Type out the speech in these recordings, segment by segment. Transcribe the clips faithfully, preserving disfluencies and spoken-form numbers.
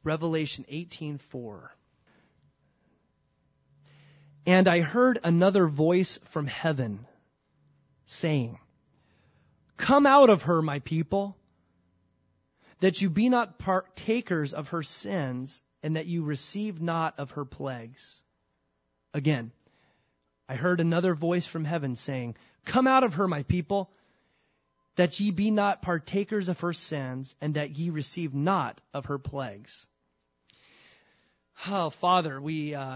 Revelation eighteen four. And I heard another voice from heaven saying, "Come out of her, my people, that you be not partakers of her sins, and that you receive not of her plagues." Again, I heard another voice from heaven saying, "Come out of her, my people, that ye be not partakers of her sins, and that ye receive not of her plagues." Oh, Father, we uh,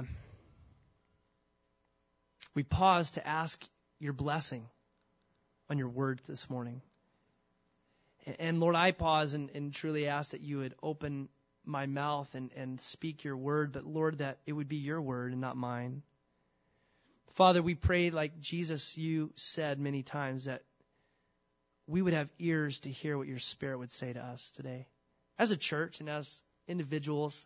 we pause to ask your blessing on your word this morning. And Lord, I pause and, and truly ask that you would open my mouth and, and speak your word, but Lord, that it would be your word and not mine. Father, we pray like Jesus, you said many times, that we would have ears to hear what your Spirit would say to us today. As a church and as individuals,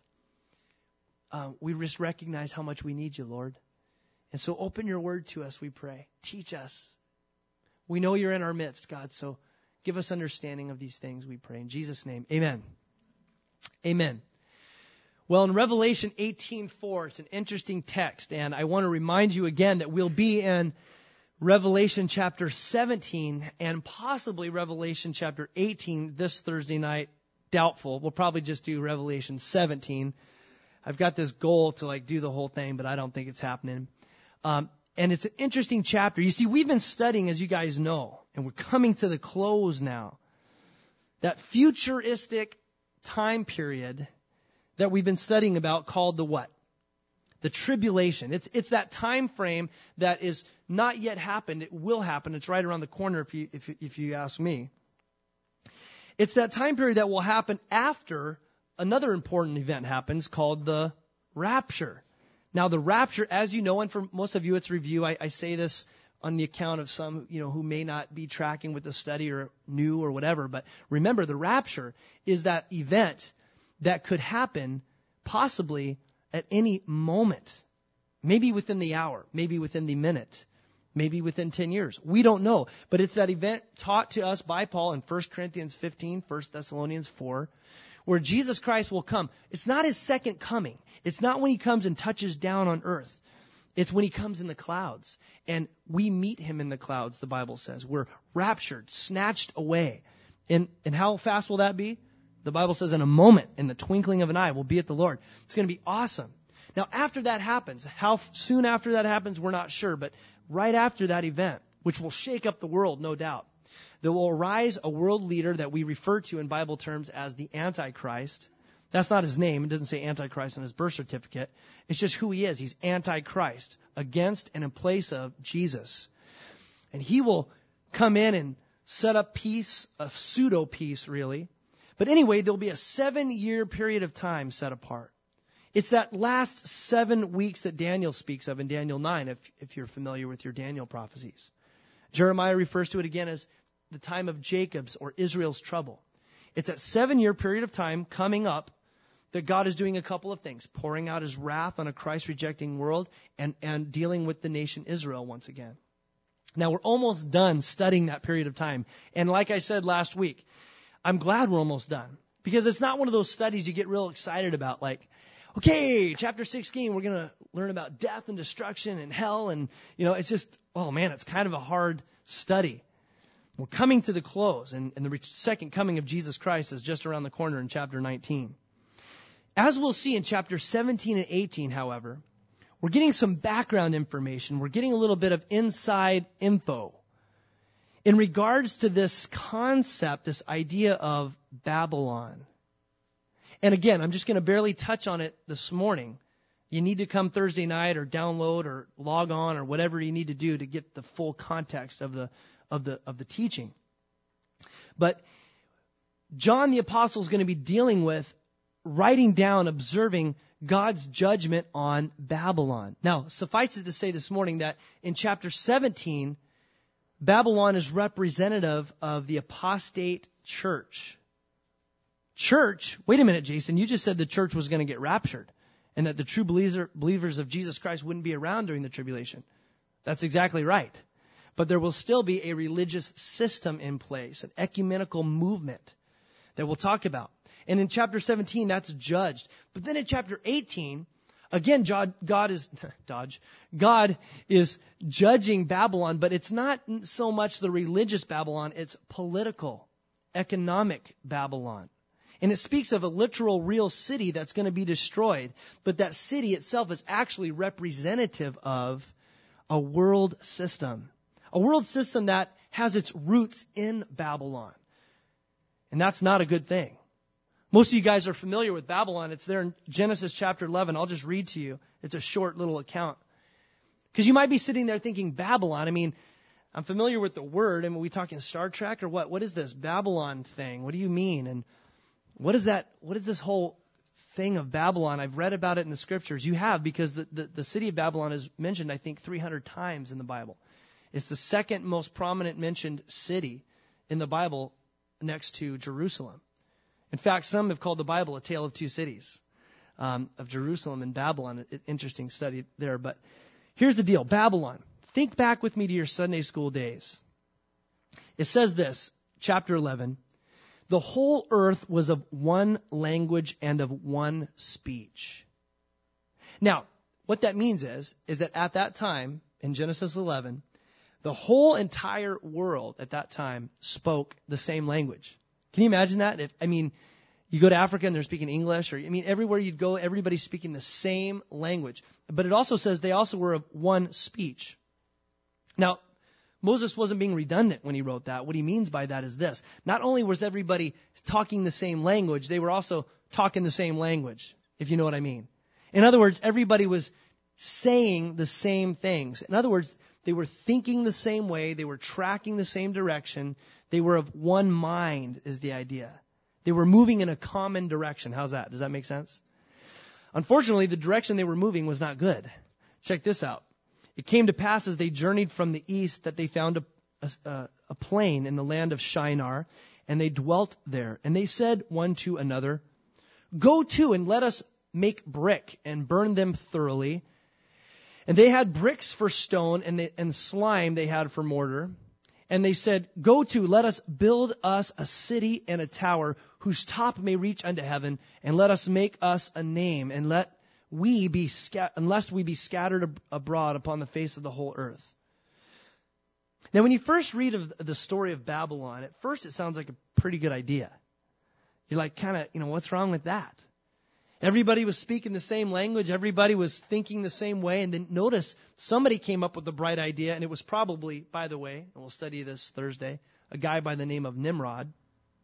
uh, we just recognize how much we need you, Lord. And so open your word to us, we pray. Teach us. We know you're in our midst, God, so give us understanding of these things, we pray. In Jesus' name, amen. Amen. Well, in Revelation eighteen four, it's an interesting text, and I want to remind you again that we'll be in Revelation chapter seventeen and possibly Revelation chapter eighteen this Thursday night. Doubtful. We'll probably just do Revelation seventeen. I've got this goal to like do the whole thing, but I don't think it's happening. Um, and it's an interesting chapter. You see, we've been studying, as you guys know, and we're coming to the close now, that futuristic time period that we've been studying about called the what? The tribulation. It's it's that time frame that is not yet happened. It will happen. It's right around the corner if you if if you ask me. It's that time period that will happen after another important event happens called the rapture. Now, the rapture, as you know, and for most of you it's review. I, I say this on the account of some, you know, who may not be tracking with the study or new or whatever. But remember, the rapture is that event that could happen possibly at any moment, maybe within the hour, maybe within the minute, maybe within ten years. We don't know. But it's that event taught to us by Paul in First Corinthians fifteen, First Thessalonians four, where Jesus Christ will come. It's not his second coming. It's not when he comes and touches down on earth. It's when he comes in the clouds. And we meet him in the clouds, the Bible says. We're raptured, snatched away. And, and how fast will that be? The Bible says in a moment, in the twinkling of an eye, we'll be at the Lord. It's going to be awesome. Now, after that happens, how soon after that happens, we're not sure. But right after that event, which will shake up the world, no doubt, there will arise a world leader that we refer to in Bible terms as the Antichrist. That's not his name. It doesn't say Antichrist on his birth certificate. It's just who he is. He's Antichrist, against and in place of Jesus. And he will come in and set up peace, a pseudo-peace, really. But anyway, there'll be a seven-year period of time set apart. It's that last seven weeks that Daniel speaks of in Daniel nine, if, if you're familiar with your Daniel prophecies. Jeremiah refers to it again as the time of Jacob's or Israel's trouble. It's that seven-year period of time coming up that God is doing a couple of things, pouring out his wrath on a Christ-rejecting world and, and dealing with the nation Israel once again. Now, we're almost done studying that period of time. And like I said last week, I'm glad we're almost done, because it's not one of those studies you get real excited about, like, okay, chapter sixteen, we're going to learn about death and destruction and hell. And, you know, it's just, oh man, it's kind of a hard study. We're coming to the close, and, and the second coming of Jesus Christ is just around the corner in chapter nineteen. As we'll see in chapter seventeen and eighteen, however, we're getting some background information. We're getting a little bit of inside info in regards to this concept, this idea of Babylon. And again, I'm just going to barely touch on it this morning. You need to come Thursday night or download or log on or whatever you need to do to get the full context of the of the of the teaching. But John the Apostle is going to be dealing with writing down, observing God's judgment on Babylon. Now, suffice it to say this morning that in chapter seventeen, Babylon is representative of the apostate church. Church, wait a minute, Jason, you just said the church was going to get raptured and that the true believer, believers of Jesus Christ wouldn't be around during the tribulation. That's exactly right. But there will still be a religious system in place, an ecumenical movement that we'll talk about. And in chapter seventeen, that's judged. But then in chapter eighteen, again, God, God is, Dodge, God is judging Babylon, but it's not so much the religious Babylon, it's political, economic Babylon. And it speaks of a literal real city that's going to be destroyed. But that city itself is actually representative of a world system. A world system that has its roots in Babylon. And that's not a good thing. Most of you guys are familiar with Babylon. It's there in Genesis chapter eleven. I'll just read to you. It's a short little account. Because you might be sitting there thinking, Babylon, I mean, I'm familiar with the word. I mean, are we talking Star Trek or what? What is this Babylon thing? What do you mean? And what is that? What is this whole thing of Babylon? I've read about it in the scriptures. You have, because the, the, the city of Babylon is mentioned, I think, three hundred times in the Bible. It's the second most prominent mentioned city in the Bible next to Jerusalem. In fact, some have called the Bible a tale of two cities, um, of Jerusalem and Babylon. An interesting study there. But here's the deal. Babylon. Think back with me to your Sunday school days. It says this, chapter eleven. The whole earth was of one language and of one speech. Now, what that means is, is that at that time, in Genesis eleven, the whole entire world at that time spoke the same language. Can you imagine that? If, I mean, you go to Africa and they're speaking English, or, I mean, everywhere you'd go, everybody's speaking the same language. But it also says they also were of one speech. Now, Moses wasn't being redundant when he wrote that. What he means by that is this. Not only was everybody talking the same language, they were also talking the same language, if you know what I mean. In other words, everybody was saying the same things. In other words, they were thinking the same way. They were tracking the same direction. They were of one mind is the idea. They were moving in a common direction. How's that? Does that make sense? Unfortunately, the direction they were moving was not good. Check this out. It came to pass as they journeyed from the east that they found a, a, a plain in the land of Shinar, and they dwelt there. And they said one to another, "Go to and let us make brick and burn them thoroughly." And they had bricks for stone, and, they, and slime they had for mortar. And they said, "Go to, let us build us a city and a tower, whose top may reach unto heaven, and let us make us a name, and let we be scat- unless we be scattered ab- abroad upon the face of the whole earth." Now, when you first read of the story of Babylon, at first it sounds like a pretty good idea. You're like, kind of, you know, what's wrong with that? Everybody was speaking the same language. Everybody was thinking the same way. And then notice somebody came up with the bright idea. And it was probably, by the way, and we'll study this Thursday, a guy by the name of Nimrod.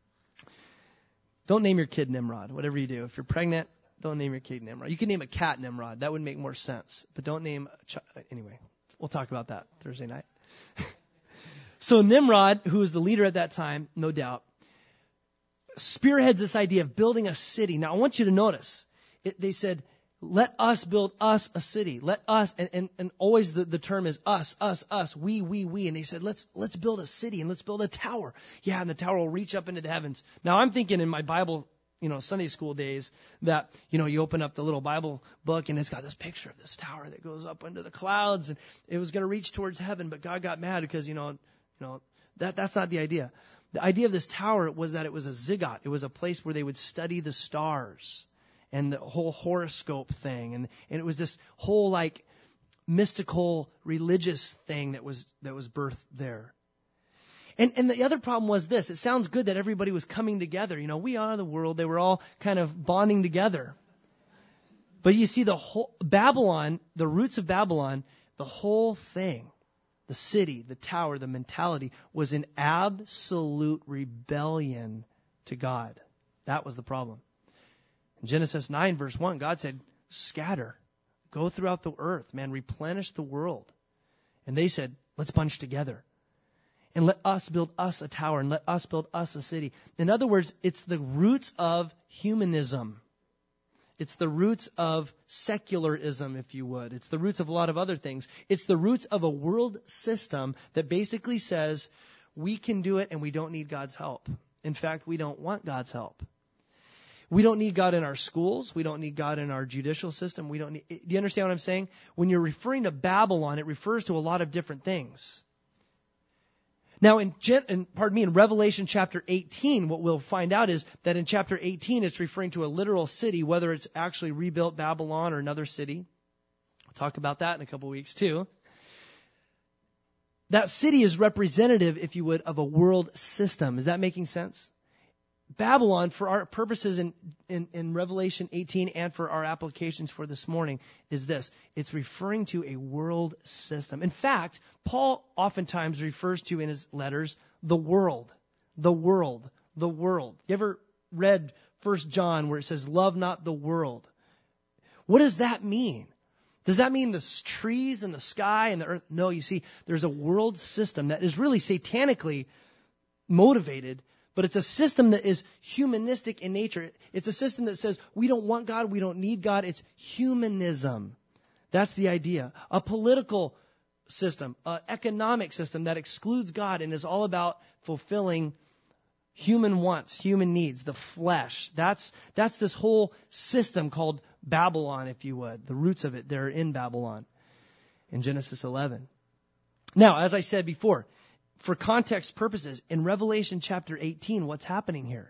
Don't name your kid Nimrod, whatever you do. If you're pregnant, don't name your kid Nimrod. You can name a cat Nimrod. That would make more sense. But don't name a child. Anyway, we'll talk about that Thursday night. So Nimrod, who was the leader at that time, no doubt, spearheads this idea of building a city. Now, I want you to notice, it, they said, let us build us a city. Let us, and, and, and always the, the term is us, us, us, we, we, we. And they said, let's, let's build a city and let's build a tower. Yeah, and the tower will reach up into the heavens. Now, I'm thinking in my Bible, you know, Sunday school days that, you know, you open up the little Bible book and it's got this picture of this tower that goes up into the clouds and it was going to reach towards heaven, but God got mad because, you know, you know, that, that's not the idea. The idea of this tower was that it was a ziggurat. It was a place where they would study the stars and the whole horoscope thing. And, and it was this whole like mystical religious thing that was, that was birthed there. And, and the other problem was this. It sounds good that everybody was coming together. You know, we are the world. They were all kind of bonding together. But you see the whole Babylon, the roots of Babylon, the whole thing, the city, the tower, the mentality was in absolute rebellion to God. That was the problem. In Genesis nine, verse one, God said, scatter, go throughout the earth, man, replenish the world. And they said, let's bunch together. And let us build us a tower, and let us build us a city. In other words, it's the roots of humanism. It's the roots of secularism, if you would. It's the roots of a lot of other things. It's the roots of a world system that basically says we can do it and we don't need God's help. In fact, we don't want God's help. We don't need God in our schools. We don't need God in our judicial system. We don't need, do you understand what I'm saying? When you're referring to Babylon, it refers to a lot of different things. Now, in, Gen- in pardon me, in Revelation chapter eighteen, what we'll find out is that in chapter eighteen, it's referring to a literal city, whether it's actually rebuilt Babylon or another city. We'll talk about that in a couple weeks too. That city is representative, if you would, of a world system. Is that making sense? Babylon, for our purposes in, in, in Revelation eighteen and for our applications for this morning, is this. It's referring to a world system. In fact, Paul oftentimes refers to in his letters the world, the world, the world. You ever read First John where it says, love not the world? What does that mean? Does that mean the trees and the sky and the earth? No, you see, there's a world system that is really satanically motivated, but it's a system that is humanistic in nature. It's a system that says we don't want God, we don't need God. It's humanism. That's the idea. A political system, an economic system that excludes God and is all about fulfilling human wants, human needs, the flesh. That's, that's this whole system called Babylon, if you would. The roots of it, they're in Babylon in Genesis eleven. Now, as I said before, for context purposes, in Revelation chapter eighteen, what's happening here?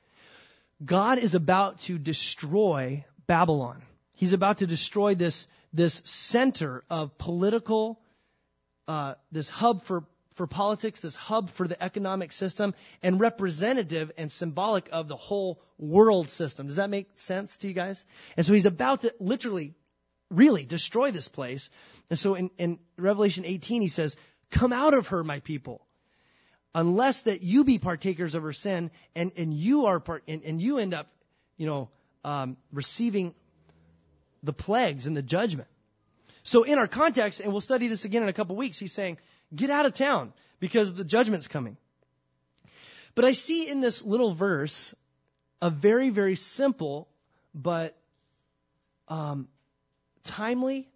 God is about to destroy Babylon. He's about to destroy this, this center of political, uh, this hub for, for politics, this hub for the economic system, and representative and symbolic of the whole world system. Does that make sense to you guys? And so he's about to literally, really destroy this place. And so in, in Revelation eighteen, he says, come out of her, my people, unless that you be partakers of her sin, and, and you are part, and, and you end up, you know, um, receiving the plagues and the judgment. So in our context, and we'll study this again in a couple weeks, he's saying, get out of town because the judgment's coming. But I see in this little verse a very, very simple but um, timely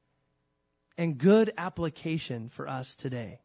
and good application for us today.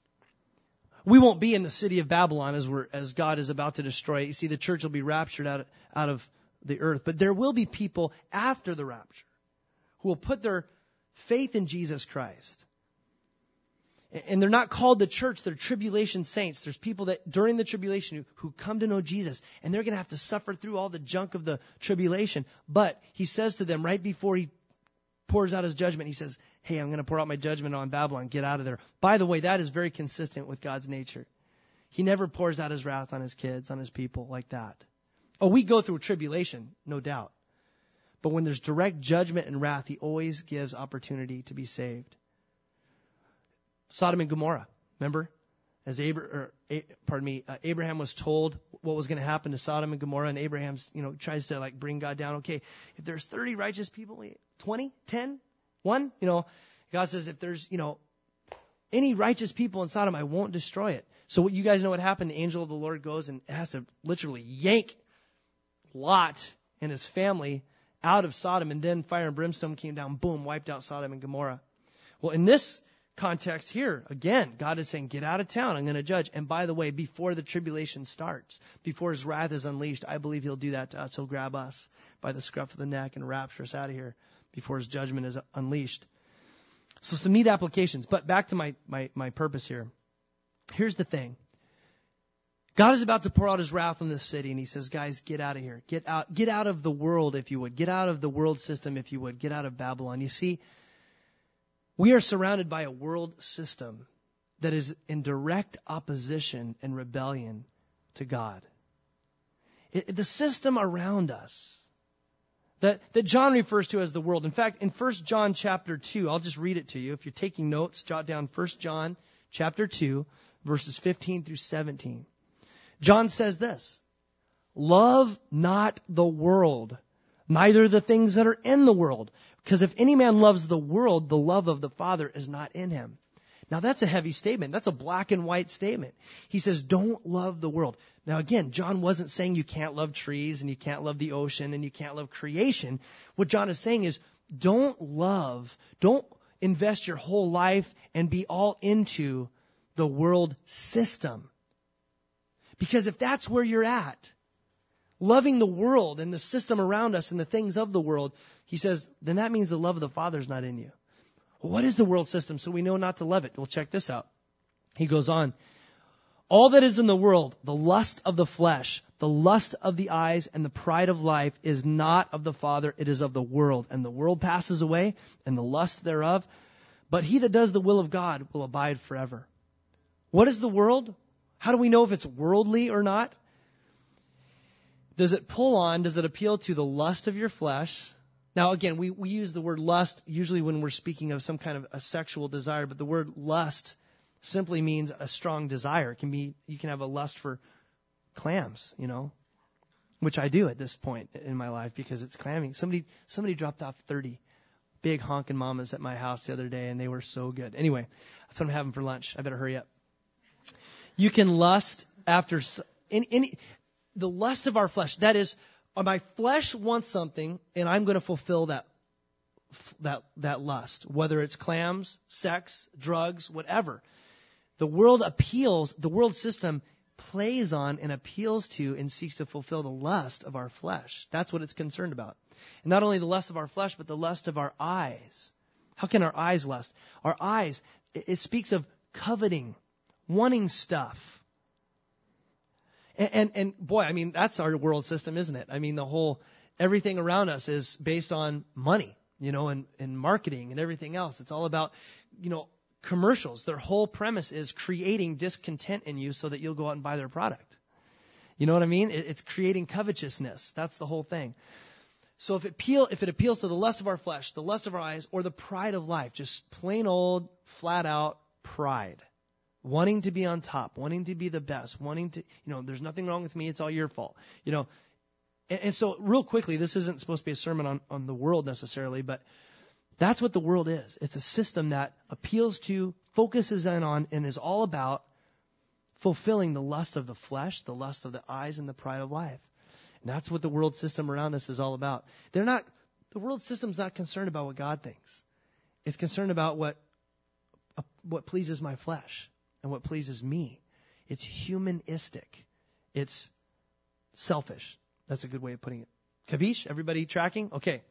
We won't be in the city of Babylon as we're as God is about to destroy it. You see, the church will be raptured out of, out of the earth. But there will be people after the rapture who will put their faith in Jesus Christ. And they're not called the church, they're tribulation saints. There's people that during the tribulation who, who come to know Jesus, and they're going to have to suffer through all the junk of the tribulation. But he says to them right before he pours out his judgment, he says, hey, I'm going to pour out my judgment on Babylon. Get out of there. By the way, that is very consistent with God's nature. He never pours out his wrath on his kids, on his people like that. Oh, we go through tribulation, no doubt. But when there's direct judgment and wrath, he always gives opportunity to be saved. Sodom and Gomorrah, remember? As Abra- or, A- pardon me, uh, Abraham was told what was going to happen to Sodom and Gomorrah, and Abraham's, you know, tries to like bring God down. Okay, if there's thirty righteous people, twenty, ten, one, you know, God says if there's, you know, any righteous people in Sodom, I won't destroy it. So what you guys know what happened? The angel of the Lord goes and has to literally yank Lot and his family out of Sodom, and then fire and brimstone came down, boom, wiped out Sodom and Gomorrah. Well, in this context here, again, God is saying, get out of town. I'm going to judge. And by the way, before the tribulation starts, before his wrath is unleashed, I believe he'll do that to us. He'll grab us by the scruff of the neck and rapture us out of here before his judgment is unleashed. So some neat applications. But back to my, my, my purpose here. Here's the thing. God is about to pour out his wrath on this city, and he says, guys, get out of here. Get out, get out of the world, if you would. Get out of the world system, if you would. Get out of Babylon. You see, we are surrounded by a world system that is in direct opposition and rebellion to God. It, the system around us that, that John refers to as the world. In fact, in First John chapter two, I'll just read it to you. If you're taking notes, jot down First John chapter two, verses fifteen through seventeen. John says this, love not the world, neither the things that are in the world. Because if any man loves the world, the love of the Father is not in him. Now that's a heavy statement. That's a black and white statement. He says, don't love the world. Now again, John wasn't saying you can't love trees and you can't love the ocean and you can't love creation. What John is saying is, don't love, don't invest your whole life and be all into the world system. Because if that's where you're at, loving the world and the system around us and the things of the world, he says, then that means the love of the Father is not in you. Well, what is the world system so we know not to love it? Well, check this out. He goes on, All that is in the world, the lust of the flesh, the lust of the eyes, and the pride of life is not of the Father, it is of the world. And the world passes away, and the lust thereof. But he that does the will of God will abide forever. What is the world? How do we know if it's worldly or not? Does it pull on, does it appeal to the lust of your flesh? Now, again, we, we use the word lust usually when we're speaking of some kind of a sexual desire, but the word lust simply means a strong desire. It can be, you can have a lust for clams, you know, which I do at this point in my life because it's clamming. Somebody, somebody dropped off thirty big honkin' mamas at my house the other day, and they were so good. Anyway, that's what I'm having for lunch. I better hurry up. You can lust after any, any the lust of our flesh. That is, my flesh wants something, and I'm going to fulfill that that that lust, whether it's clams, sex, drugs, whatever. The world appeals, the world system plays on and appeals to and seeks to fulfill the lust of our flesh. That's what it's concerned about. And not only the lust of our flesh, but the lust of our eyes. How can our eyes lust? Our eyes, it, it speaks of coveting, wanting stuff. And, and, and boy, I mean, that's our world system, isn't it? I mean, the whole, everything around us is based on money, you know, and, and marketing and everything else. It's all about, you know, commercials. Their whole premise is creating discontent in you so that you'll go out and buy their product. You know what I mean? It, it's creating covetousness. That's the whole thing. So if it appeal, if it appeals to the lust of our flesh, the lust of our eyes, or the pride of life, just plain old, flat out pride, wanting to be on top, wanting to be the best, wanting to, you know, there's nothing wrong with me. It's all your fault. You know, and, and so real quickly, this isn't supposed to be a sermon on, on the world necessarily, but that's what the world is. It's a system that appeals to, focuses in on, and is all about fulfilling the lust of the flesh, the lust of the eyes, and the pride of life. And that's what the world system around us is all about. They're not, the world system's not concerned about what God thinks. It's concerned about what, uh, what pleases my flesh and what pleases me. It's humanistic. It's selfish. That's a good way of putting it. Kavish? Everybody tracking? Okay.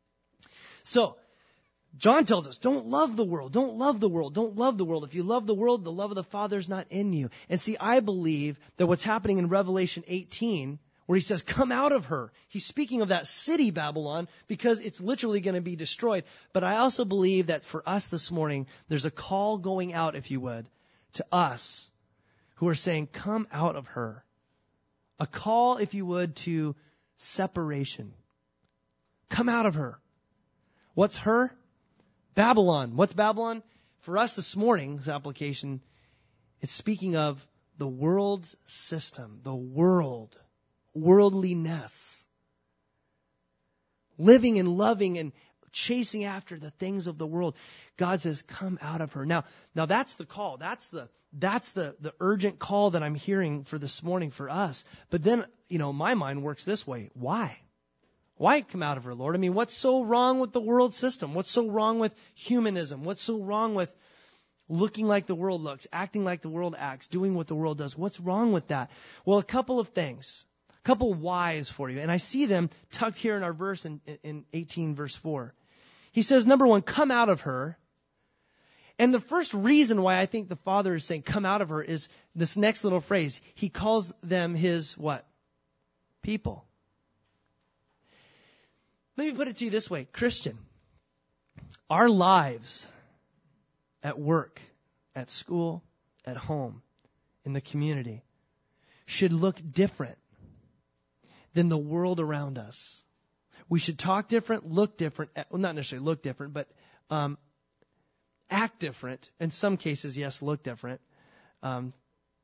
So, John tells us, don't love the world. Don't love the world. Don't love the world. If you love the world, the love of the Father is not in you. And see, I believe that what's happening in Revelation eighteen, where he says, come out of her. He's speaking of that city, Babylon, because it's literally going to be destroyed. But I also believe that for us this morning, there's a call going out, if you would, to us who are saying, come out of her. A call, if you would, to separation. Come out of her. What's her? Babylon. What's Babylon? For us this morning's application, it's speaking of the world's system, the world, worldliness. Living and loving and chasing after the things of the world. God says, come out of her. Now, now that's the call. That's the, that's the, the urgent call that I'm hearing for this morning for us. But then, you know, my mind works this way. Why? Why come out of her, Lord? I mean, what's so wrong with the world system? What's so wrong with humanism? What's so wrong with looking like the world looks, acting like the world acts, doing what the world does? What's wrong with that? Well, a couple of things, a couple whys for you. And I see them tucked here in our verse in, in eighteen verse four. He says, number one, come out of her. And the first reason why I think the Father is saying come out of her is this next little phrase. He calls them his what? People. Let me put it to you this way, Christian. Our lives at work, at school, at home, in the community should look different than the world around us. We should talk different, look different, well, not necessarily look different, but um, act different. In some cases, yes, look different. Um,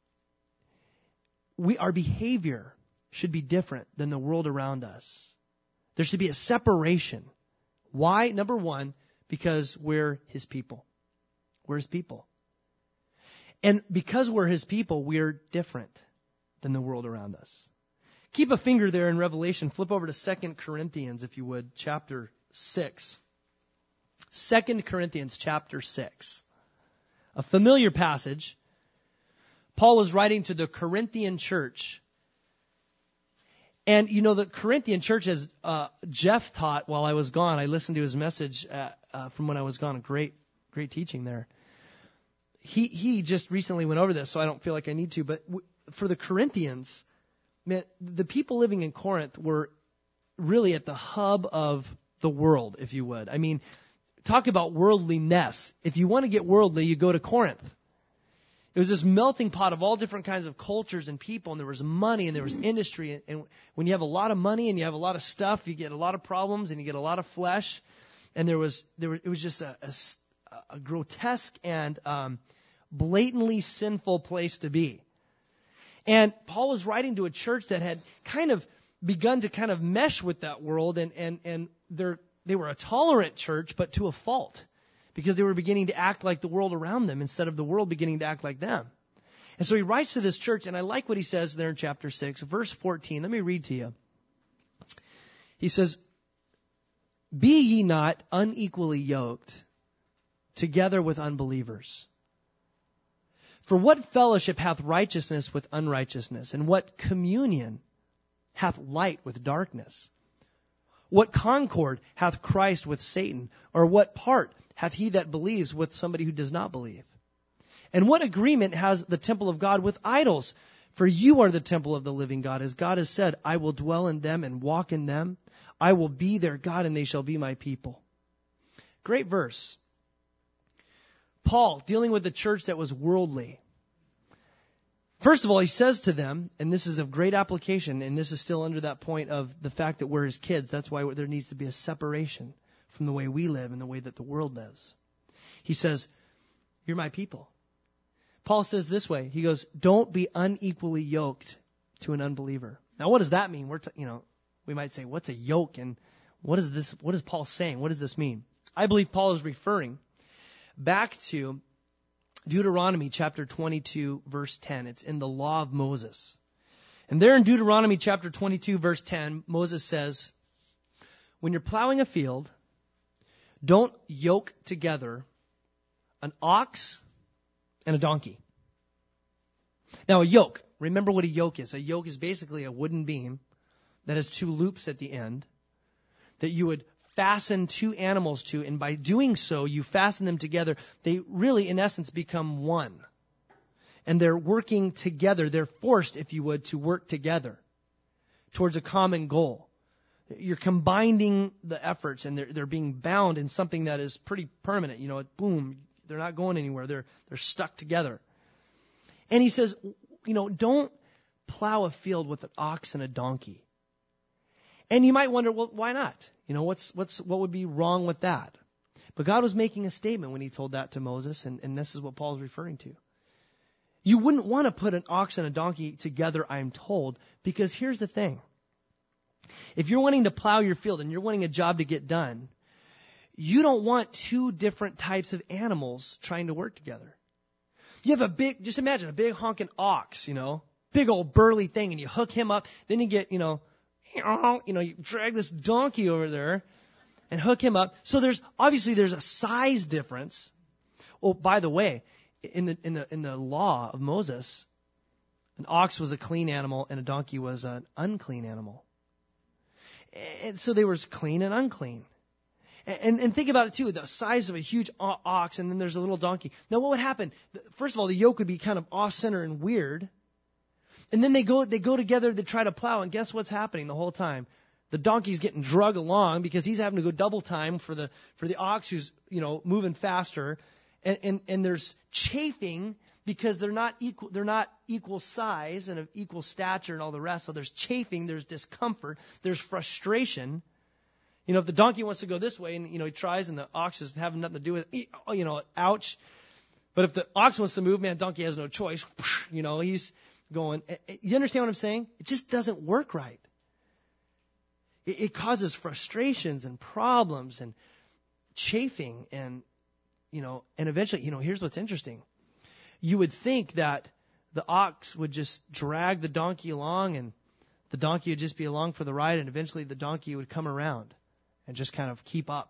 we, our behavior should be different than the world around us. There should be a separation. Why? Number one, because we're his people. We're his people. And because we're his people, we're different than the world around us. Keep a finger there in Revelation. Flip over to Second Corinthians, if you would, chapter six. Second Corinthians chapter six. A familiar passage. Paul was writing to the Corinthian church. And, you know, the Corinthian church, as uh, Jeff taught while I was gone, I listened to his message uh, uh, from when I was gone. Great, great teaching there. he he just recently went over this, so I don't feel like I need to. But w- for the Corinthians, man, the people living in Corinth were really at the hub of the world, if you would. I mean, talk about worldliness. If you want to get worldly, you go to Corinth. It was this melting pot of all different kinds of cultures and people, and there was money and there was industry. And, and when you have a lot of money and you have a lot of stuff, you get a lot of problems and you get a lot of flesh. And there was there was, it was just a, a, a grotesque and um, blatantly sinful place to be. And Paul was writing to a church that had kind of begun to kind of mesh with that world, and and and they're they were a tolerant church, but to a fault, because they were beginning to act like the world around them instead of the world beginning to act like them. And so he writes to this church, and I like what he says there in chapter six, verse fourteen. Let me read to you. He says, "Be ye not unequally yoked together with unbelievers. For what fellowship hath righteousness with unrighteousness? And what communion hath light with darkness? What concord hath Christ with Satan? Or what part hath he that believes with somebody who does not believe? And what agreement has the temple of God with idols? For you are the temple of the living God. As God has said, I will dwell in them and walk in them. I will be their God, and they shall be my people." Great verse. Paul, dealing with the church that was worldly. First of all, he says to them, and this is of great application, and this is still under that point of the fact that we're his kids. That's why there needs to be a separation from the way we live and the way that the world lives. He says, you're my people. Paul says this way. He goes, don't be unequally yoked to an unbeliever. Now, what does that mean? We're, t- you know, we might say, what's a yoke? And what is this? What is Paul saying? What does this mean? I believe Paul is referring back to Deuteronomy chapter twenty-two, verse ten. It's in the law of Moses. And there in Deuteronomy chapter twenty-two, verse ten, Moses says, when you're plowing a field, don't yoke together an ox and a donkey. Now, a yoke, remember what a yoke is. A yoke is basically a wooden beam that has two loops at the end that you would fasten two animals to, and by doing so, you fasten them together. They really, in essence, become one. And they're working together. They're forced, if you would, to work together towards a common goal. You're combining the efforts, and they're, they're being bound in something that is pretty permanent. You know, boom, they're not going anywhere. They're, they're stuck together. And he says, you know, don't plow a field with an ox and a donkey. And you might wonder, well, why not? You know, what's what's what would be wrong with that? But God was making a statement when he told that to Moses, and, and this is what Paul's referring to. You wouldn't want to put an ox and a donkey together, I'm told, because here's the thing. If you're wanting to plow your field and you're wanting a job to get done, you don't want two different types of animals trying to work together. You have a big, just imagine a big honking ox, you know, big old burly thing, and you hook him up, then you get, you know, you know, you drag this donkey over there and hook him up. So there's, obviously there's a size difference. Oh, by the way, in the, in the, in the law of Moses, an ox was a clean animal and a donkey was an unclean animal. And so they were clean and unclean. And, and think about it too, the size of a huge ox, and then there's a little donkey. Now what would happen? First of all, the yoke would be kind of off-center and weird. And then they go, they go together to try to plow, and guess what's happening the whole time? The donkey's getting drug along because he's having to go double time for the, for the ox who's, you know, moving faster. And, and, and there's chafing because they're not equal, they're not equal size and of equal stature and all the rest. So there's chafing, there's discomfort, there's frustration. You know, if the donkey wants to go this way and, you know, he tries and the ox is having nothing to do with it, you know, ouch. But if the ox wants to move, man, donkey has no choice. You know, he's going, you understand what I'm saying? It just doesn't work right. It, it causes frustrations and problems and chafing and, you know, and eventually, you know, here's what's interesting. You would think that the ox would just drag the donkey along and the donkey would just be along for the ride, and eventually the donkey would come around and just kind of keep up.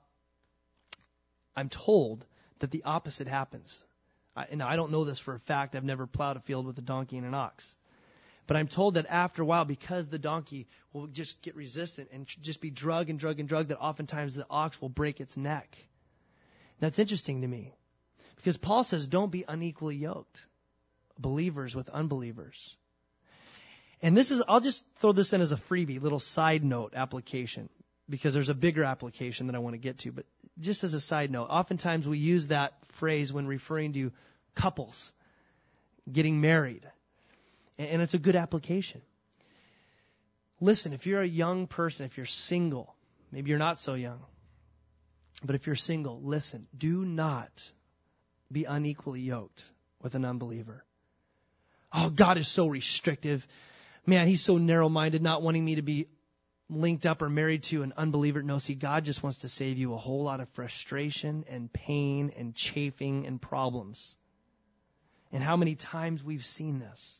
I'm told that the opposite happens. I, and I don't know this for a fact. I've never plowed a field with a donkey and an ox. But I'm told that after a while, because the donkey will just get resistant and just be drug and drug and drug, that oftentimes the ox will break its neck. That's interesting to me. Because Paul says, don't be unequally yoked. Believers with unbelievers. And this is, I'll just throw this in as a freebie, little side note application, because there's a bigger application that I want to get to. But just as a side note, oftentimes we use that phrase when referring to couples getting married. And it's a good application. Listen, if you're a young person, if you're single, maybe you're not so young, but if you're single, listen, do not be unequally yoked with an unbeliever. Oh, God is so restrictive. Man, he's so narrow-minded, not wanting me to be linked up or married to an unbeliever. No, see, God just wants to save you a whole lot of frustration and pain and chafing and problems. And how many times we've seen this.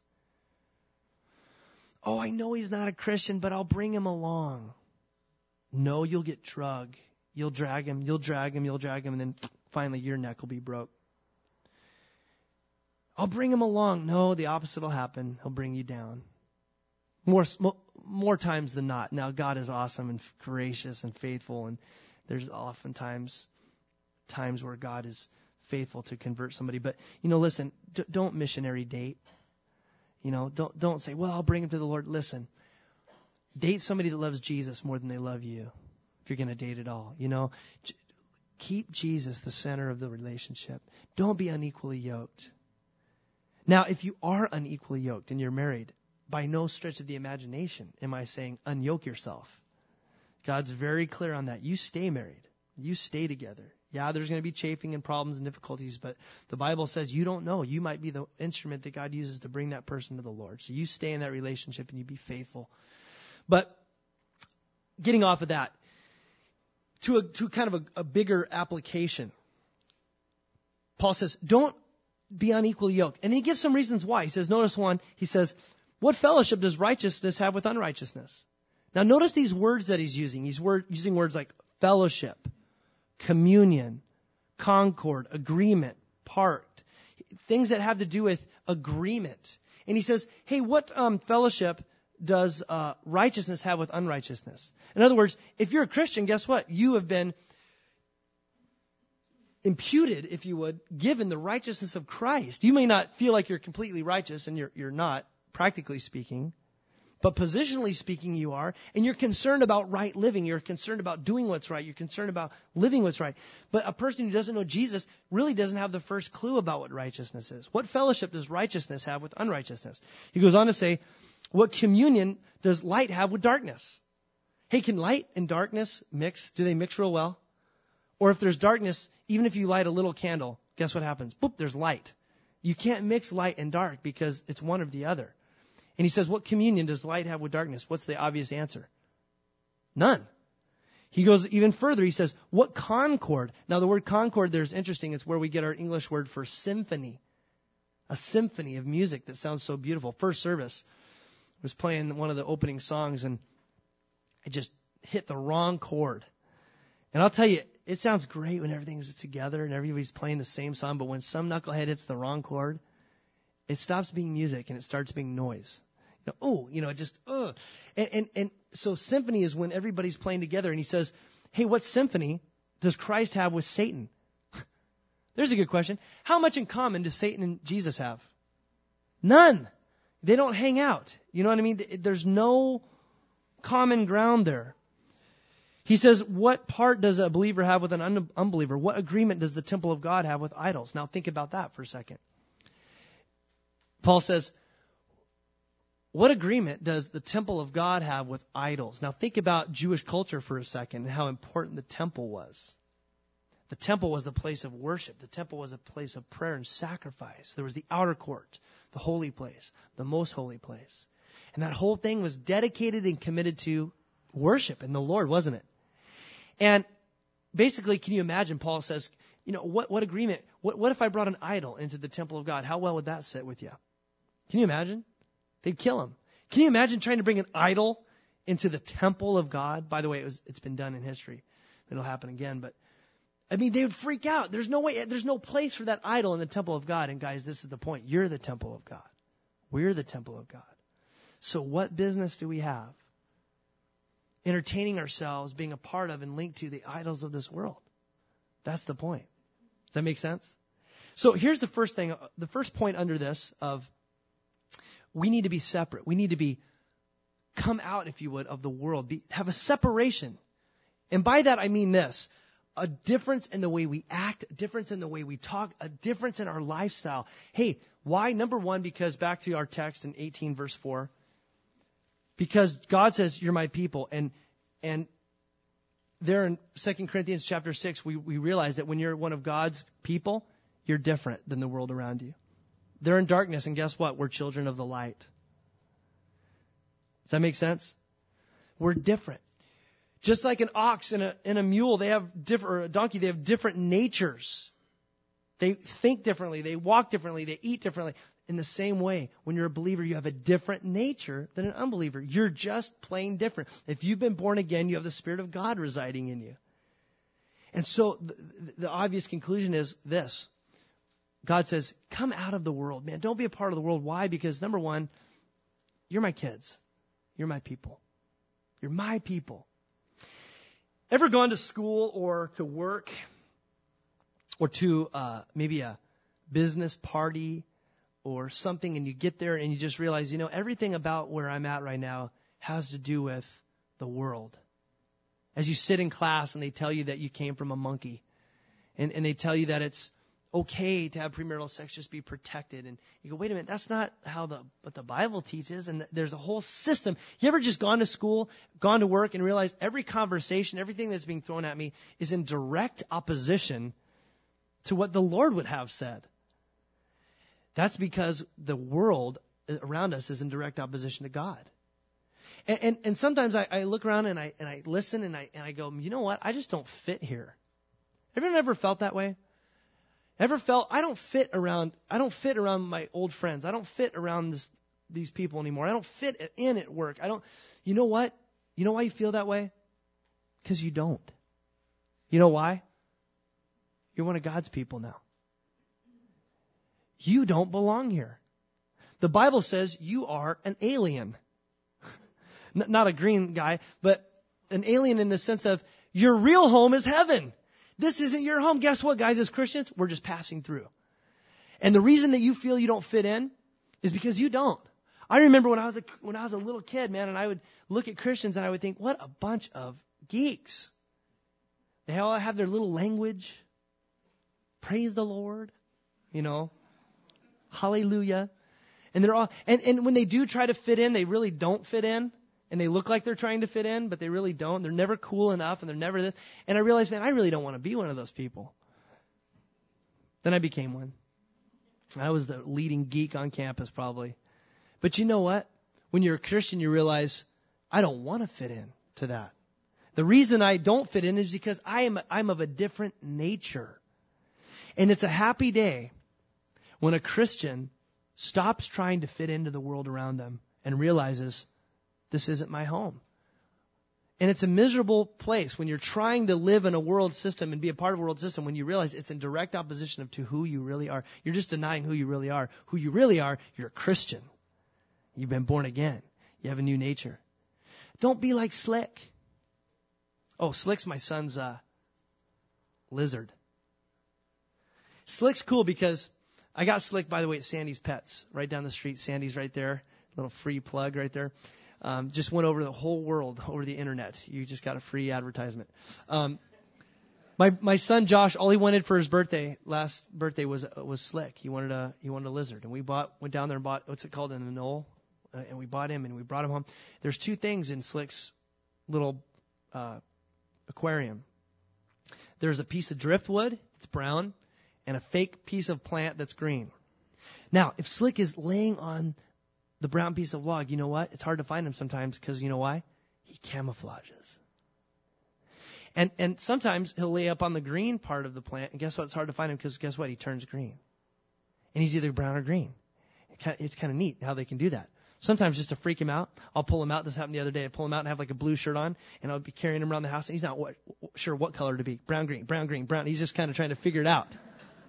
Oh, I know he's not a Christian, but I'll bring him along. No, you'll get drug. You'll drag him, you'll drag him, you'll drag him, and then finally your neck will be broke. I'll bring him along. No, the opposite will happen. He'll bring you down. More, more times than not. Now, God is awesome and gracious and faithful, and there's oftentimes times where God is faithful to convert somebody. But, you know, listen, d- don't missionary date. You know, don't don't say, well, I'll bring him to the Lord. Listen, date somebody that loves Jesus more than they love you, if you're going to date at all. You know, J- keep Jesus the center of the relationship. Don't be unequally yoked. Now, if you are unequally yoked and you're married, by no stretch of the imagination am I saying unyoke yourself. God's very clear on that. You stay married. You stay together. Yeah, there's going to be chafing and problems and difficulties, but the Bible says you don't know. You might be the instrument that God uses to bring that person to the Lord. So you stay in that relationship and you be faithful. But getting off of that, to a, to kind of a, a bigger application, Paul says, don't be unequally yoked. And then he gives some reasons why. He says, notice one, he says, what fellowship does righteousness have with unrighteousness? Now notice these words that he's using. He's word, using words like fellowship, communion, concord, agreement, part, things that have to do with agreement. And he says, hey, what um, fellowship does uh, righteousness have with unrighteousness? In other words, if you're a Christian, guess what? You have been imputed, if you would, given the righteousness of Christ. You may not feel like you're completely righteous, and you're you're not, practically speaking, but positionally speaking, you are, and you're concerned about right living. You're concerned about doing what's right. You're concerned about living what's right. But a person who doesn't know Jesus really doesn't have the first clue about what righteousness is. What fellowship does righteousness have with unrighteousness? He goes on to say, what communion does light have with darkness? Hey, can light and darkness mix? Do they mix real well? Or if there's darkness, even if you light a little candle, guess what happens? Boop, there's light. You can't mix light and dark because it's one or the other. And he says, what communion does light have with darkness? What's the obvious answer? None. He goes even further. He says, what concord? Now, the word concord there is interesting. It's where we get our English word for symphony. A symphony of music that sounds so beautiful. First service, I was playing one of the opening songs, and I just hit the wrong chord. And I'll tell you, it sounds great when everything's together and everybody's playing the same song, but when some knucklehead hits the wrong chord, it stops being music and it starts being noise. You know, oh, you know, it just, uh. And, and, and so symphony is when everybody's playing together. And he says, hey, what symphony does Christ have with Satan? There's a good question. How much in common does Satan and Jesus have? None. They don't hang out. You know what I mean? There's no common ground there. He says, what part does a believer have with an un- unbeliever? What agreement does the temple of God have with idols? Now think about that for a second. Paul says, what agreement does the temple of God have with idols? Now think about Jewish culture for a second and how important the temple was. The temple was the place of worship. The temple was a place of prayer and sacrifice. There was the outer court, the holy place, the most holy place. And that whole thing was dedicated and committed to worship in the Lord, wasn't it? And basically, can you imagine, Paul says, you know, what, what agreement, what, what if I brought an idol into the temple of God? How well would that sit with you? Can you imagine? They'd kill him. Can you imagine trying to bring an idol into the temple of God? By the way, it was, it's been done in history. It'll happen again, but I mean, they would freak out. There's no way, there's no place for that idol in the temple of God. And guys, this is the point. You're the temple of God. We're the temple of God. So what business do we have entertaining ourselves, being a part of and linked to the idols of this world? That's the point. Does that make sense? So here's the first thing, the first point under this of we need to be separate. We need to be, come out, if you would, of the world. Be, have a separation. And by that I mean this, a difference in the way we act, a difference in the way we talk, a difference in our lifestyle. Hey, why? Number one, because back to our text in eighteen verse four, because God says, you're my people. And, and there in Second Corinthians chapter six, we, we realize that when you're one of God's people, you're different than the world around you. They're in darkness, and guess what? We're children of the light. Does that make sense? We're different. Just like an ox and a, and a mule, they have different, or a donkey, they have different natures. They think differently, they walk differently, they eat differently. In the same way, when you're a believer, you have a different nature than an unbeliever. You're just plain different. If you've been born again, you have the Spirit of God residing in you. And so the, the obvious conclusion is this. God says, come out of the world, man. Don't be a part of the world. Why? Because number one, you're my kids. You're my people. You're my people. Ever gone to school or to work or to uh, maybe a business party or something, and you get there and you just realize, you know, everything about where I'm at right now has to do with the world. As you sit in class and they tell you that you came from a monkey, and, and they tell you that it's okay to have premarital sex, just be protected. And you go, wait a minute, that's not how the what the Bible teaches. And there's a whole system. You ever just gone to school, gone to work, and realized every conversation, everything that's being thrown at me is in direct opposition to what the Lord would have said? That's because the world around us is in direct opposition to God. And and, and sometimes I, I look around and I and I listen and I and I go, you know what? I just don't fit here. Everyone ever felt that way? Ever felt, I don't fit around, I don't fit around my old friends. I don't fit around this, these people anymore. I don't fit in at work. I don't, you know what? You know why you feel that way? Because you don't. You know why? You're one of God's people now. You don't belong here. The Bible says you are an alien. Not a green guy, but an alien in the sense of your real home is heaven. This isn't your home. Guess what, guys? As Christians, we're just passing through. And the reason that you feel you don't fit in is because you don't. I remember when I was a, when I was a little kid, man, and I would look at Christians and I would think, what a bunch of geeks. They all have their little language. Praise the Lord. You know. Hallelujah. And they're all, and, and when they do try to fit in, they really don't fit in. And they look like they're trying to fit in, but they really don't. They're never cool enough, and they're never this. And I realized, man, I really don't want to be one of those people. Then I became one. I was the leading geek on campus, probably. But you know what? When you're a Christian, you realize, I don't want to fit in to that. The reason I don't fit in is because I am, I'm of a different nature. And it's a happy day when a Christian stops trying to fit into the world around them and realizes, this isn't my home. And it's a miserable place when you're trying to live in a world system and be a part of a world system when you realize it's in direct opposition of to who you really are. You're just denying who you really are. Who you really are, you're a Christian. You've been born again. You have a new nature. Don't be like Slick. Oh, Slick's my son's uh, lizard. Slick's cool because I got Slick, by the way, at Sandy's Pets. Right down the street. Sandy's right there. Little free plug right there. Um, just went over the whole world, over the internet. You just got a free advertisement. Um, my my son Josh, all he wanted for his birthday, last birthday, was was Slick. He wanted a he wanted a lizard, and we bought went down there and bought what's it called, an anole, uh, and we bought him and we brought him home. There's two things in Slick's little uh, aquarium. There's a piece of driftwood, it's brown, and a fake piece of plant that's green. Now, if Slick is laying on the brown piece of log, you know what? It's hard to find him sometimes because you know why? He camouflages. And and sometimes he'll lay up on the green part of the plant, and guess what? It's hard to find him because guess what? He turns green. And he's either brown or green. It's kind of neat how they can do that. Sometimes just to freak him out, I'll pull him out. This happened the other day. I pull him out and have like a blue shirt on, and I'll be carrying him around the house, and he's not what, sure what color to be. Brown, green, brown, green, brown. He's just kind of trying to figure it out.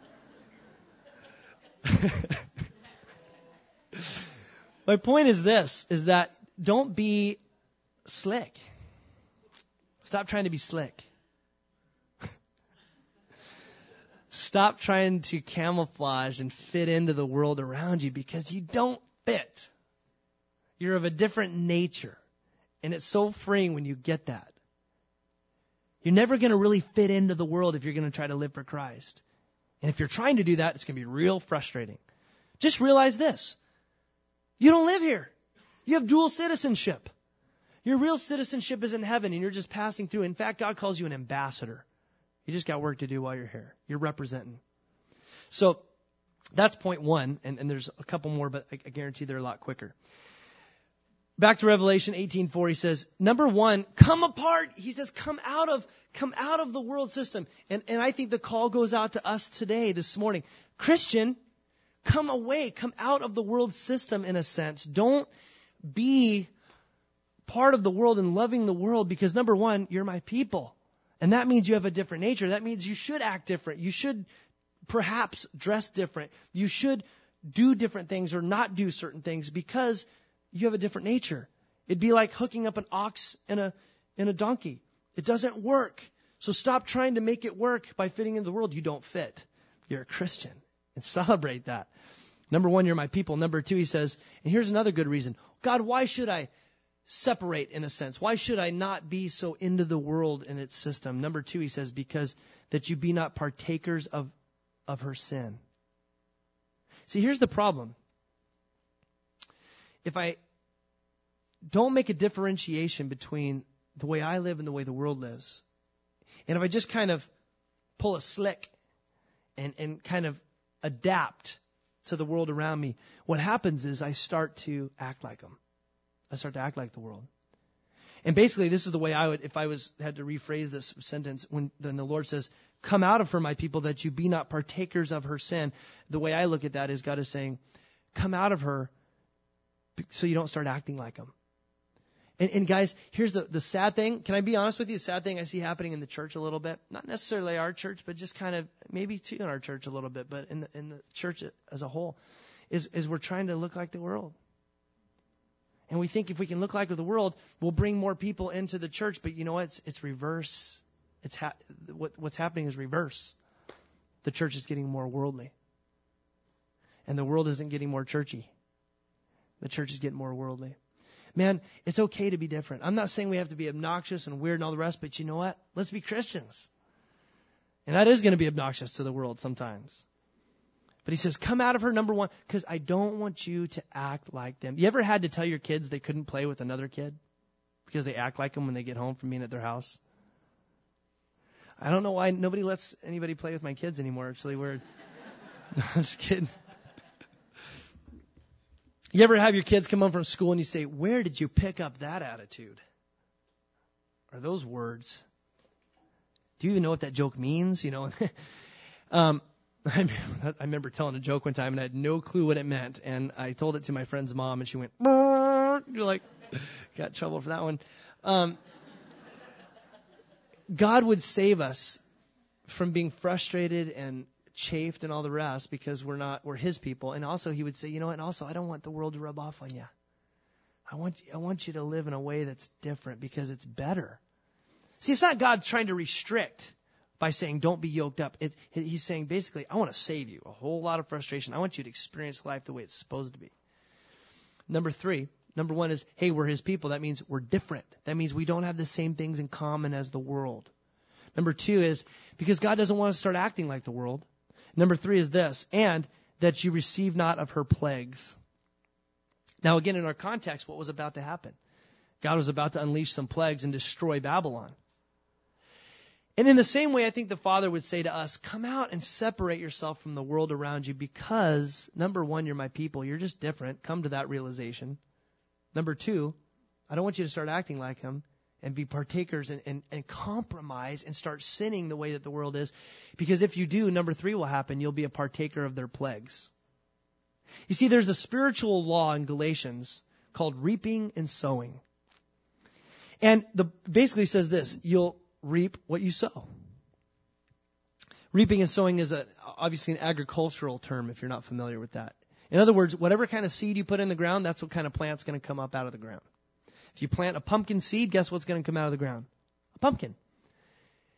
My point is this, is that don't be Slick. Stop trying to be Slick. Stop trying to camouflage and fit into the world around you because you don't fit. You're of a different nature. And it's so freeing when you get that. You're never going to really fit into the world if you're going to try to live for Christ. And if you're trying to do that, it's going to be real frustrating. Just realize this. You don't live here. You have dual citizenship. Your real citizenship is in heaven and you're just passing through. In fact, God calls you an ambassador. You just got work to do while you're here. You're representing. So that's point one. And, and there's a couple more, but I, I guarantee they're a lot quicker. Back to Revelation eighteen four, he says, number one, come apart. He says, come out of, come out of the world system. And, and I think the call goes out to us today, this morning. Christian, come away, come out of the world system in a sense. Don't be part of the world and loving the world because number one, you're my people. And that means you have a different nature. That means you should act different. You should perhaps dress different. You should do different things or not do certain things because you have a different nature. It'd be like hooking up an ox and a, and a donkey. It doesn't work. So stop trying to make it work by fitting into the world. You don't fit. You're a Christian and celebrate that. Number one, you're my people. Number two, he says, and here's another good reason. God, why should I separate in a sense? Why should I not be so into the world and its system? Number two, he says, because that you be not partakers of, of her sin. See, here's the problem. If I don't make a differentiation between the way I live and the way the world lives, and if I just kind of pull a slick and, and kind of adapt to the world around me, what happens is I start to act like them. I start to act like the world. And basically, this is the way I would, if I was had to rephrase this sentence, when then the Lord says, come out of her, my people, that you be not partakers of her sin. The way I look at that is God is saying, come out of her so you don't start acting like them. And, and guys, here's the, the sad thing. Can I be honest with you? The sad thing I see happening in the church a little bit, not necessarily our church, but just kind of maybe too in our church a little bit, but in the, in the church as a whole, is, is we're trying to look like the world. And we think if we can look like the world, we'll bring more people into the church. But you know what? It's, it's reverse. It's ha- what, what's happening is reverse. The church is getting more worldly. And the world isn't getting more churchy. The church is getting more worldly. Man, it's okay to be different. I'm not saying we have to be obnoxious and weird and all the rest, but you know what? Let's be Christians. And that is going to be obnoxious to the world sometimes. But he says, come out of her, number one, because I don't want you to act like them. You ever had to tell your kids they couldn't play with another kid because they act like them when they get home from being at their house? I don't know why nobody lets anybody play with my kids anymore. It's really weird. No, I'm just kidding. You ever have your kids come home from school and you say, where did you pick up that attitude? Or those words? Do you even know what that joke means? You know, um, I remember telling a joke one time and I had no clue what it meant. And I told it to my friend's mom and she went, you're like, got in trouble for that one. Um, God would save us from being frustrated and chafed and all the rest because we're not, we're his people. And also he would say, you know what? And also I don't want the world to rub off on you. I want, I want you to live in a way that's different because it's better. See, it's not God trying to restrict by saying, don't be yoked up. It, he's saying basically, I want to save you a whole lot of frustration. I want you to experience life the way it's supposed to be. Number three, number one is, hey, we're his people. That means we're different. That means we don't have the same things in common as the world. Number two is because God doesn't want us to start acting like the world. Number three is this, and that you receive not of her plagues. Now, again, in our context, what was about to happen? God was about to unleash some plagues and destroy Babylon. And in the same way, I think the Father would say to us, come out and separate yourself from the world around you because, number one, you're my people. You're just different. Come to that realization. Number two, I don't want you to start acting like him and be partakers and, and, and compromise and start sinning the way that the world is. Because if you do, number three will happen. You'll be a partaker of their plagues. You see, there's a spiritual law in Galatians called reaping and sowing. And the basically says this, you'll reap what you sow. Reaping and sowing is a, obviously an agricultural term if you're not familiar with that. In other words, whatever kind of seed you put in the ground, that's what kind of plant's going to come up out of the ground. If you plant a pumpkin seed, guess what's going to come out of the ground? A pumpkin.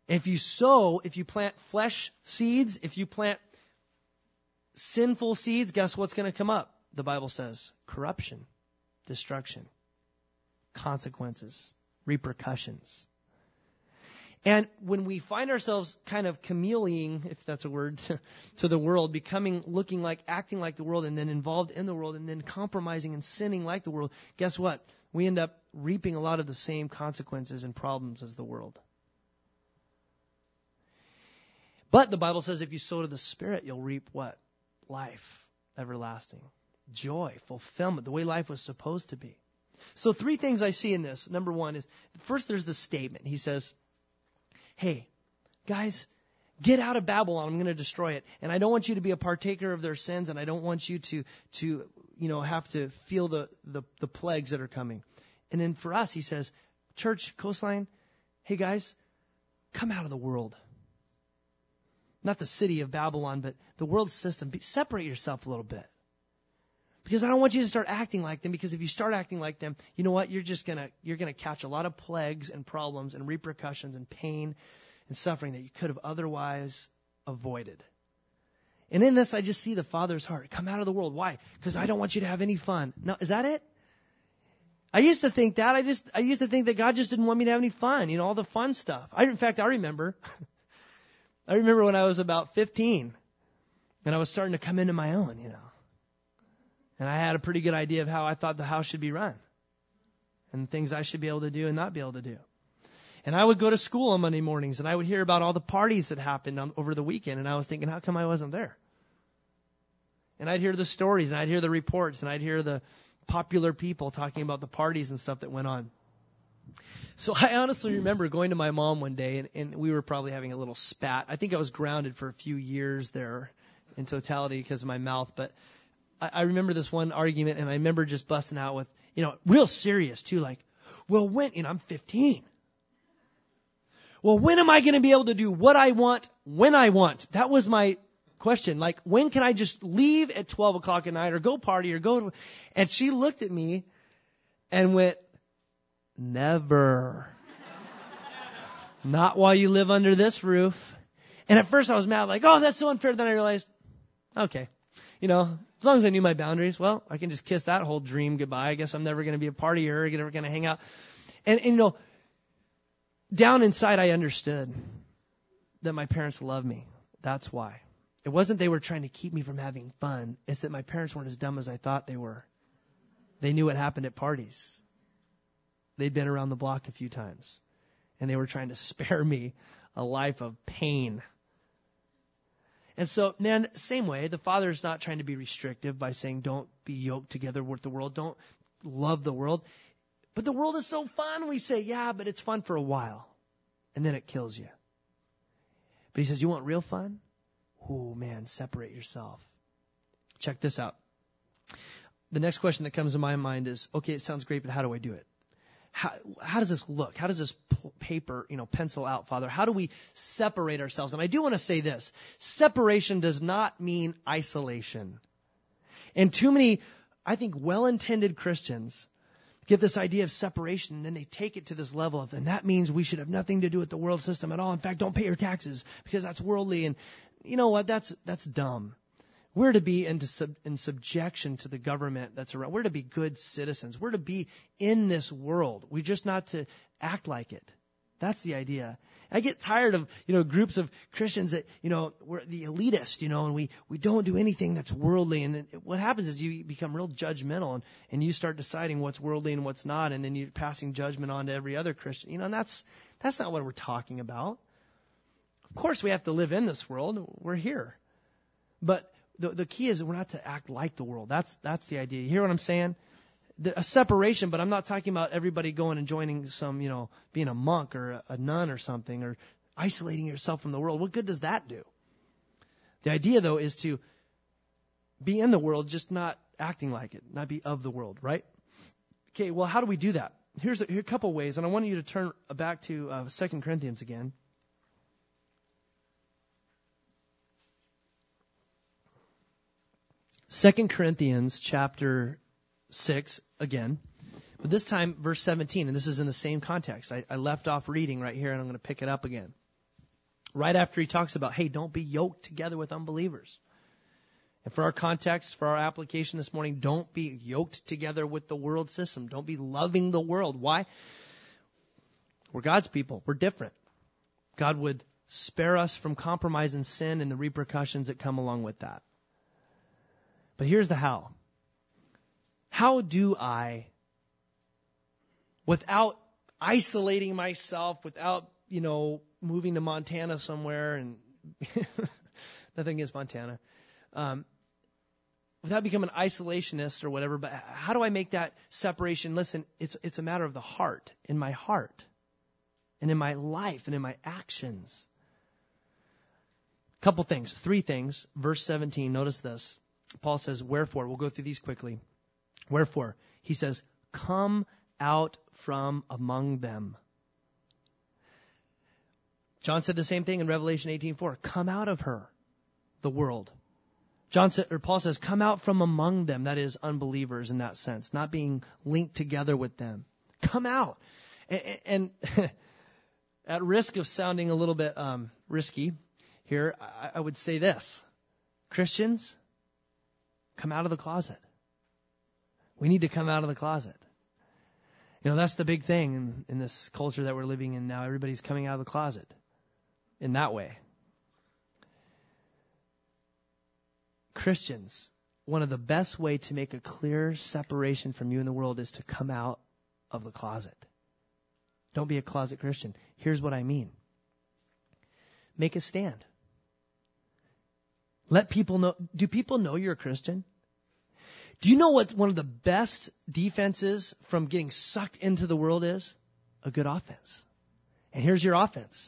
If you sow, if you plant flesh seeds, if you plant sinful seeds, guess what's going to come up? The Bible says corruption, destruction, consequences, repercussions. And when we find ourselves kind of chameleoning, if that's a word, to the world, becoming, looking like, acting like the world, and then involved in the world, and then compromising and sinning like the world, guess what? We end up reaping a lot of the same consequences and problems as the world. But the Bible says if you sow to the Spirit, you'll reap what? Life, everlasting, joy, fulfillment, the way life was supposed to be. So three things I see in this. Number one is, first there's the statement. He says, hey, guys, get out of Babylon. I'm going to destroy it. And I don't want you to be a partaker of their sins, and I don't want you to, to you know, have to feel the, the, the plagues that are coming. And then for us, he says, church, Coastline, hey, guys, come out of the world. Not the city of Babylon, but the world system. Be, separate yourself a little bit. Because I don't want you to start acting like them, because if you start acting like them, you know what? You're just going to, you're going to catch a lot of plagues and problems and repercussions and pain and suffering that you could have otherwise avoided. And in this, I just see the Father's heart. Come out of the world. Why? Because I don't want you to have any fun. No, is that it? I used to think that. I just, I used to think that God just didn't want me to have any fun. You know, all the fun stuff. I, in fact, I remember, I remember when I was about fifteen and I was starting to come into my own, you know. And I had a pretty good idea of how I thought the house should be run and things I should be able to do and not be able to do. And I would go to school on Monday mornings and I would hear about all the parties that happened on, over the weekend. And I was thinking, how come I wasn't there? And I'd hear the stories and I'd hear the reports and I'd hear the popular people talking about the parties and stuff that went on. So I honestly remember going to my mom one day and, and we were probably having a little spat. I think I was grounded for a few years there in totality because of my mouth. But I, I remember this one argument and I remember just busting out with, you know, real serious too. Like, well, when, and I'm fifteen. Well, when am I going to be able to do what I want when I want? That was my question. Like, when can I just leave at twelve o'clock at night or go party or go to... And she looked at me and went, never. Not while you live under this roof. And at first I was mad, like, oh, that's so unfair. Then I realized, okay, you know, as long as I knew my boundaries, well, I can just kiss that whole dream goodbye. I guess I'm never going to be a partier, never going to hang out. And, and, you know, down inside I understood that my parents loved me. That's why. It wasn't they were trying to keep me from having fun. It's that my parents weren't as dumb as I thought they were. They knew what happened at parties. They'd been around the block a few times. And they were trying to spare me a life of pain. And so, man, same way, the Father is not trying to be restrictive by saying don't be yoked together with the world. Don't love the world. But the world is so fun. We say, yeah, but it's fun for a while. And then it kills you. But he says, you want real fun? Oh, man, separate yourself. Check this out. The next question that comes to my mind is, okay, it sounds great, but how do I do it? How, how does this look? How does this p- paper, you know, pencil out, Father? How do we separate ourselves? And I do want to say this. Separation does not mean isolation. And too many, I think, well-intended Christians get this idea of separation, and then they take it to this level of, and that means we should have nothing to do with the world system at all. In fact, don't pay your taxes because that's worldly. And you know what? That's that's dumb. We're to be into sub, in subjection to the government that's around. We're to be good citizens. We're to be in this world. We're just not to act like it. That's the idea. I get tired of, you know, groups of Christians that, you know, we're the elitist, you know, and we, we don't do anything that's worldly. And then what happens is you become real judgmental and, and you start deciding what's worldly and what's not. And then you're passing judgment on to every other Christian. You know, and that's, that's not what we're talking about. Of course, we have to live in this world. We're here. But the, the key is we're not to act like the world. That's, that's the idea. You hear what I'm saying? The, a separation, but I'm not talking about everybody going and joining some, you know, being a monk or a, a nun or something or isolating yourself from the world. What good does that do? The idea, though, is to be in the world, just not acting like it, not be of the world, right? Okay, well, how do we do that? Here's a, here are a couple ways, and I want you to turn back to uh, Second Corinthians again. Second Corinthians chapter six again, but this time verse seventeen, and this is in the same context. I, I left off reading right here, and I'm going to pick it up again. right after he talks about, hey, don't be yoked together with unbelievers. And for our context, for our application this morning, don't be yoked together with the world system. Don't be loving the world. Why? We're God's people. We're different. God would spare us from compromise and sin and the repercussions that come along with that. But here's the how. How do I, without isolating myself, without, you know, moving to Montana somewhere, and nothing against Montana, um, without becoming an isolationist or whatever, but how do I make that separation? Listen, it's it's a matter of the heart, in my heart, and in my life, and in my actions. Couple things, three things. Verse seventeen, notice this. Paul says, wherefore, we'll go through these quickly. Wherefore, he says, come out from among them. John said the same thing in Revelation eighteen four. Come out of her, the world. John said, or Paul says, come out from among them. That is unbelievers in that sense, not being linked together with them. Come out. And, and at risk of sounding a little bit um, risky here, I, I would say this. Christians, come out of the closet. We need to come out of the closet. You know, that's the big thing in, in this culture that we're living in now. Everybody's coming out of the closet in that way. Christians, one of the best way to make a clear separation from you and the world is to come out of the closet. Don't be a closet Christian. Here's what I mean. Make a stand. Let people know. Do people know you're a Christian? Do you know what one of the best defenses from getting sucked into the world is? A good offense. And here's your offense.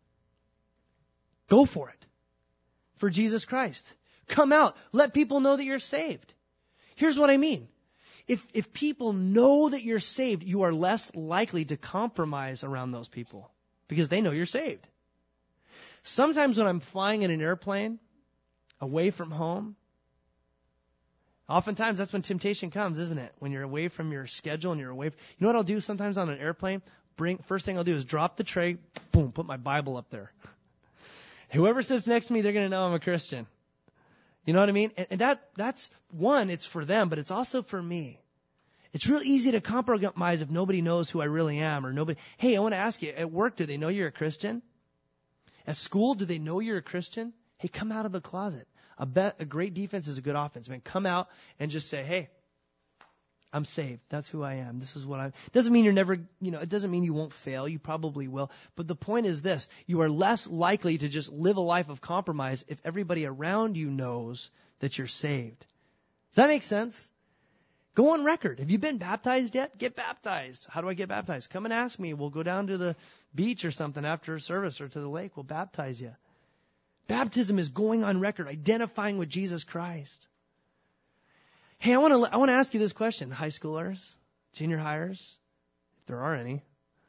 Go for it. For Jesus Christ. Come out. Let people know that you're saved. Here's what I mean. If, if people know that you're saved, you are less likely to compromise around those people because they know you're saved. Sometimes when I'm flying in an airplane away from home, oftentimes that's when temptation comes, isn't it? When you're away from your schedule and you're away. From, you know what I'll do sometimes on an airplane? Bring first thing I'll do is drop the tray, boom, put my Bible up there. Whoever sits next to me, they're going to know I'm a Christian. You know what I mean? And, and that that's one, it's for them, but it's also for me. It's real easy to compromise if nobody knows who I really am or nobody. Hey, I want to ask you, at work, do they know you're a Christian? At school, do they know you're a Christian? Hey, come out of the closet. A bet, a great defense is a good offense, man. Come out and just say, hey, I'm saved. That's who I am. This is what I'm. It doesn't mean you're never, you know, it doesn't mean you won't fail. You probably will. But the point is this. You are less likely to just live a life of compromise if everybody around you knows that you're saved. Does that make sense? Go on record. Have you been baptized yet? Get baptized. How do I get baptized? Come and ask me. We'll go down to the beach or something after a service or to the lake. We'll baptize you. Baptism is going on record, identifying with Jesus Christ. Hey, I want to I want to ask you this question. High schoolers, junior hires, if there are any.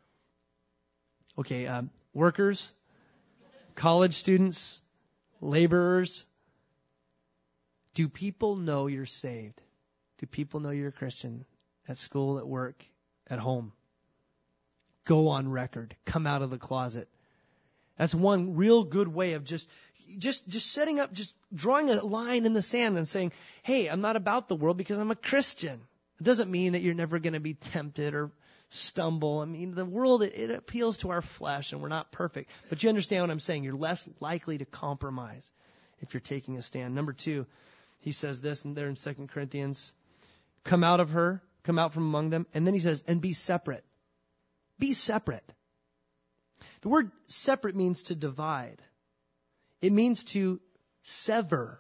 Okay, um, workers, college students, laborers. Do people know you're saved? Do people know you're a Christian at school, at work, at home? Go on record. Come out of the closet. That's one real good way of just, just, just setting up, just drawing a line in the sand and saying, hey, I'm not about the world because I'm a Christian. It doesn't mean that you're never going to be tempted or stumble. I mean, the world, it, it appeals to our flesh and we're not perfect. But you understand what I'm saying. You're less likely to compromise if you're taking a stand. Number two, he says this and there in Second Corinthians, come out of her, come out from among them. And then he says, and be separate. Be separate. The word separate means to divide. It means to sever.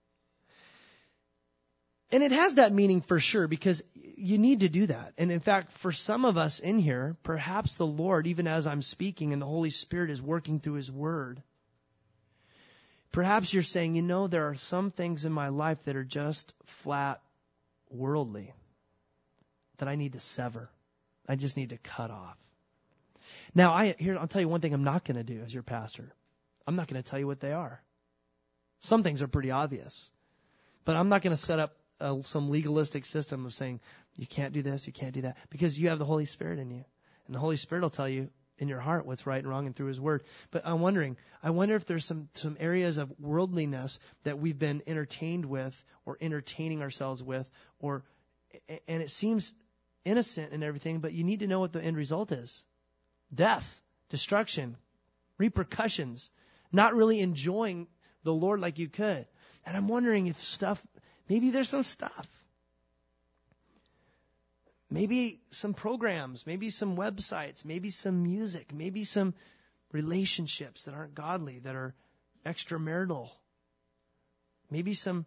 And it has that meaning for sure because you need to do that. And in fact, for some of us in here, perhaps the Lord, even as I'm speaking and the Holy Spirit is working through His Word, perhaps you're saying, you know, there are some things in my life that are just flat worldly that I need to sever. I just need to cut off. Now, I here I'll tell you one thing I'm not going to do as your pastor. I'm not going to tell you what they are. Some things are pretty obvious. But I'm not going to set up a, some legalistic system of saying, you can't do this, you can't do that. Because you have the Holy Spirit in you. And the Holy Spirit will tell you in your heart what's right and wrong and through his word. But I'm wondering, I wonder if there's some, some areas of worldliness that we've been entertained with or entertaining ourselves with, or, and it seems innocent and everything, but you need to know what the end result is. Death, destruction, repercussions, not really enjoying the Lord like you could. And I'm wondering if stuff, maybe there's some stuff. Maybe some programs, maybe some websites, maybe some music, maybe some relationships that aren't godly, that are extramarital. Maybe some,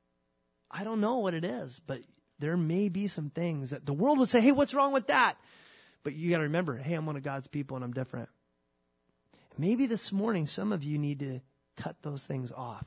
I don't know what it is, but there may be some things that the world would say, hey, what's wrong with that? But you got to remember, hey, I'm one of God's people and I'm different. Maybe this morning, some of you need to cut those things off,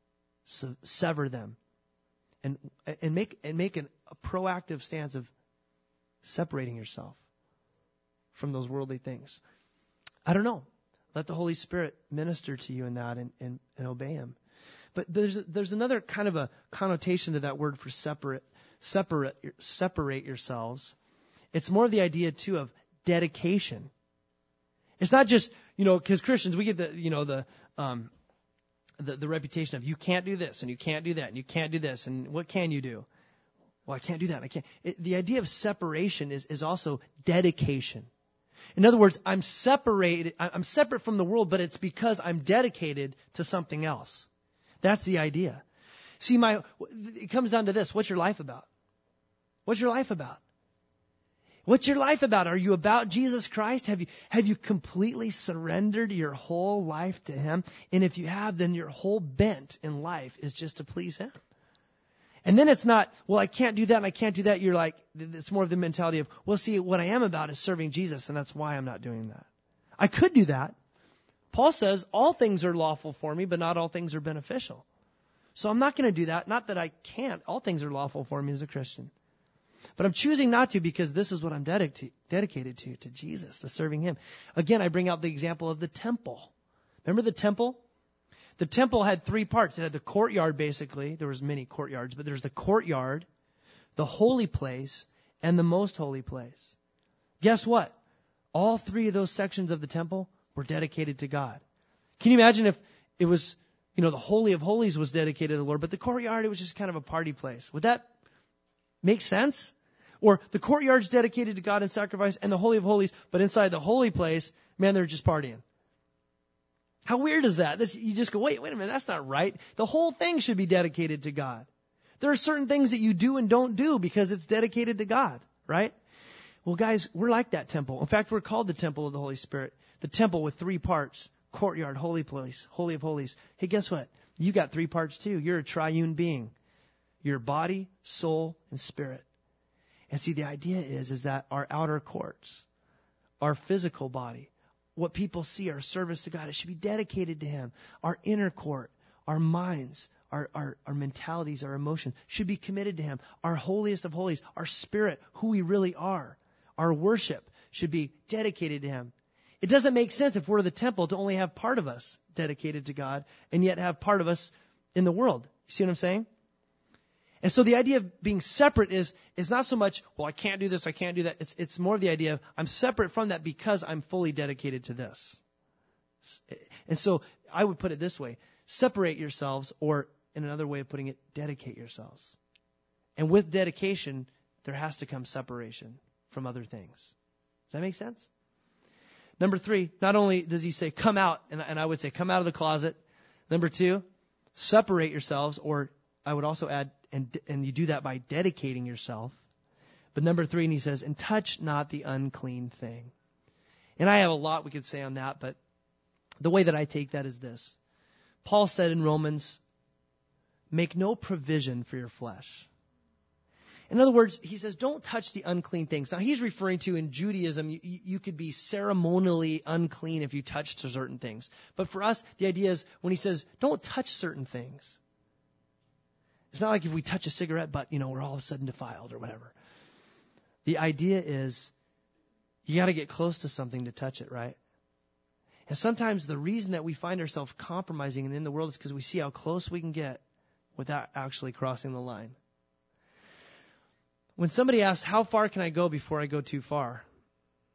so sever them, and and make and make an, a proactive stance of separating yourself from those worldly things. I don't know. Let the Holy Spirit minister to you in that and, and, and obey him. But there's there's another kind of a connotation to that word for separate, separate, separate yourselves. It's more of the idea too of dedication. It's not just, you know, because Christians, we get the, you know, the, um, the, the reputation of you can't do this and you can't do that and you can't do this and what can you do? Well, I can't do that. I can't. It, the idea of separation is, is also dedication. In other words, I'm separated, I'm separate from the world, but it's because I'm dedicated to something else. That's the idea. See, my, it comes down to this. What's your life about? What's your life about? What's your life about? Are you about Jesus Christ? Have you, have you completely surrendered your whole life to him? And if you have, then your whole bent in life is just to please him. And then it's not, well, I can't do that and I can't do that. You're like, it's more of the mentality of, well, see, what I am about is serving Jesus, and that's why I'm not doing that. I could do that. Paul says, all things are lawful for me, but not all things are beneficial. So I'm not going to do that. Not that I can't. All things are lawful for me as a Christian. But I'm choosing not to because this is what I'm dedicated to, dedicated to, to Jesus, to serving him. Again, I bring out the example of the temple. Remember the temple? The temple had three parts. It had the courtyard, basically. There was many courtyards, but there's the courtyard, the holy place, and the most holy place. Guess what? All three of those sections of the temple were dedicated to God. Can you imagine if it was, you know, the Holy of Holies was dedicated to the Lord, but the courtyard, it was just kind of a party place. Would that make sense? Or the courtyard's dedicated to God and sacrifice, and the Holy of Holies, but inside the holy place, man, they're just partying. How weird is that? That's, you just go, wait, wait a minute, that's not right. The whole thing should be dedicated to God. There are certain things that you do and don't do because it's dedicated to God, right? Well, guys, we're like that temple. In fact, we're called the temple of the Holy Spirit. The temple with three parts: courtyard, holy place, holy of holies. Hey, guess what? You got three parts too. You're a triune being. Your body, soul, and spirit. And see, the idea is, is that our outer courts, our physical body, what people see, our service to God, it should be dedicated to him. Our inner court, our minds, our, our, our mentalities, our emotions should be committed to him. Our holiest of holies, our spirit, who we really are, our worship should be dedicated to him. It doesn't make sense if we're the temple to only have part of us dedicated to God and yet have part of us in the world. You see what I'm saying? And so the idea of being separate is, is not so much, well, I can't do this, I can't do that. It's, it's more of the idea of I'm separate from that because I'm fully dedicated to this. And so I would put it this way: separate yourselves, or in another way of putting it, dedicate yourselves. And with dedication, there has to come separation from other things. Does that make sense? Number three, not only does he say come out, and, and I would say come out of the closet. Number two, separate yourselves, or I would also add, and, and you do that by dedicating yourself. But number three, and he says, and touch not the unclean thing. And I have a lot we could say on that, but the way that I take that is this. Paul said in Romans, make no provision for your flesh. In other words, he says, don't touch the unclean things. Now, he's referring to in Judaism, you, you could be ceremonially unclean if you touched certain things. But for us, the idea is when he says, don't touch certain things. It's not like if we touch a cigarette butt, you know, we're all of a sudden defiled or whatever. The idea is you got to get close to something to touch it, right? And sometimes the reason that we find ourselves compromising and in the world is because we see how close we can get without actually crossing the line. When somebody asks, how far can I go before I go too far?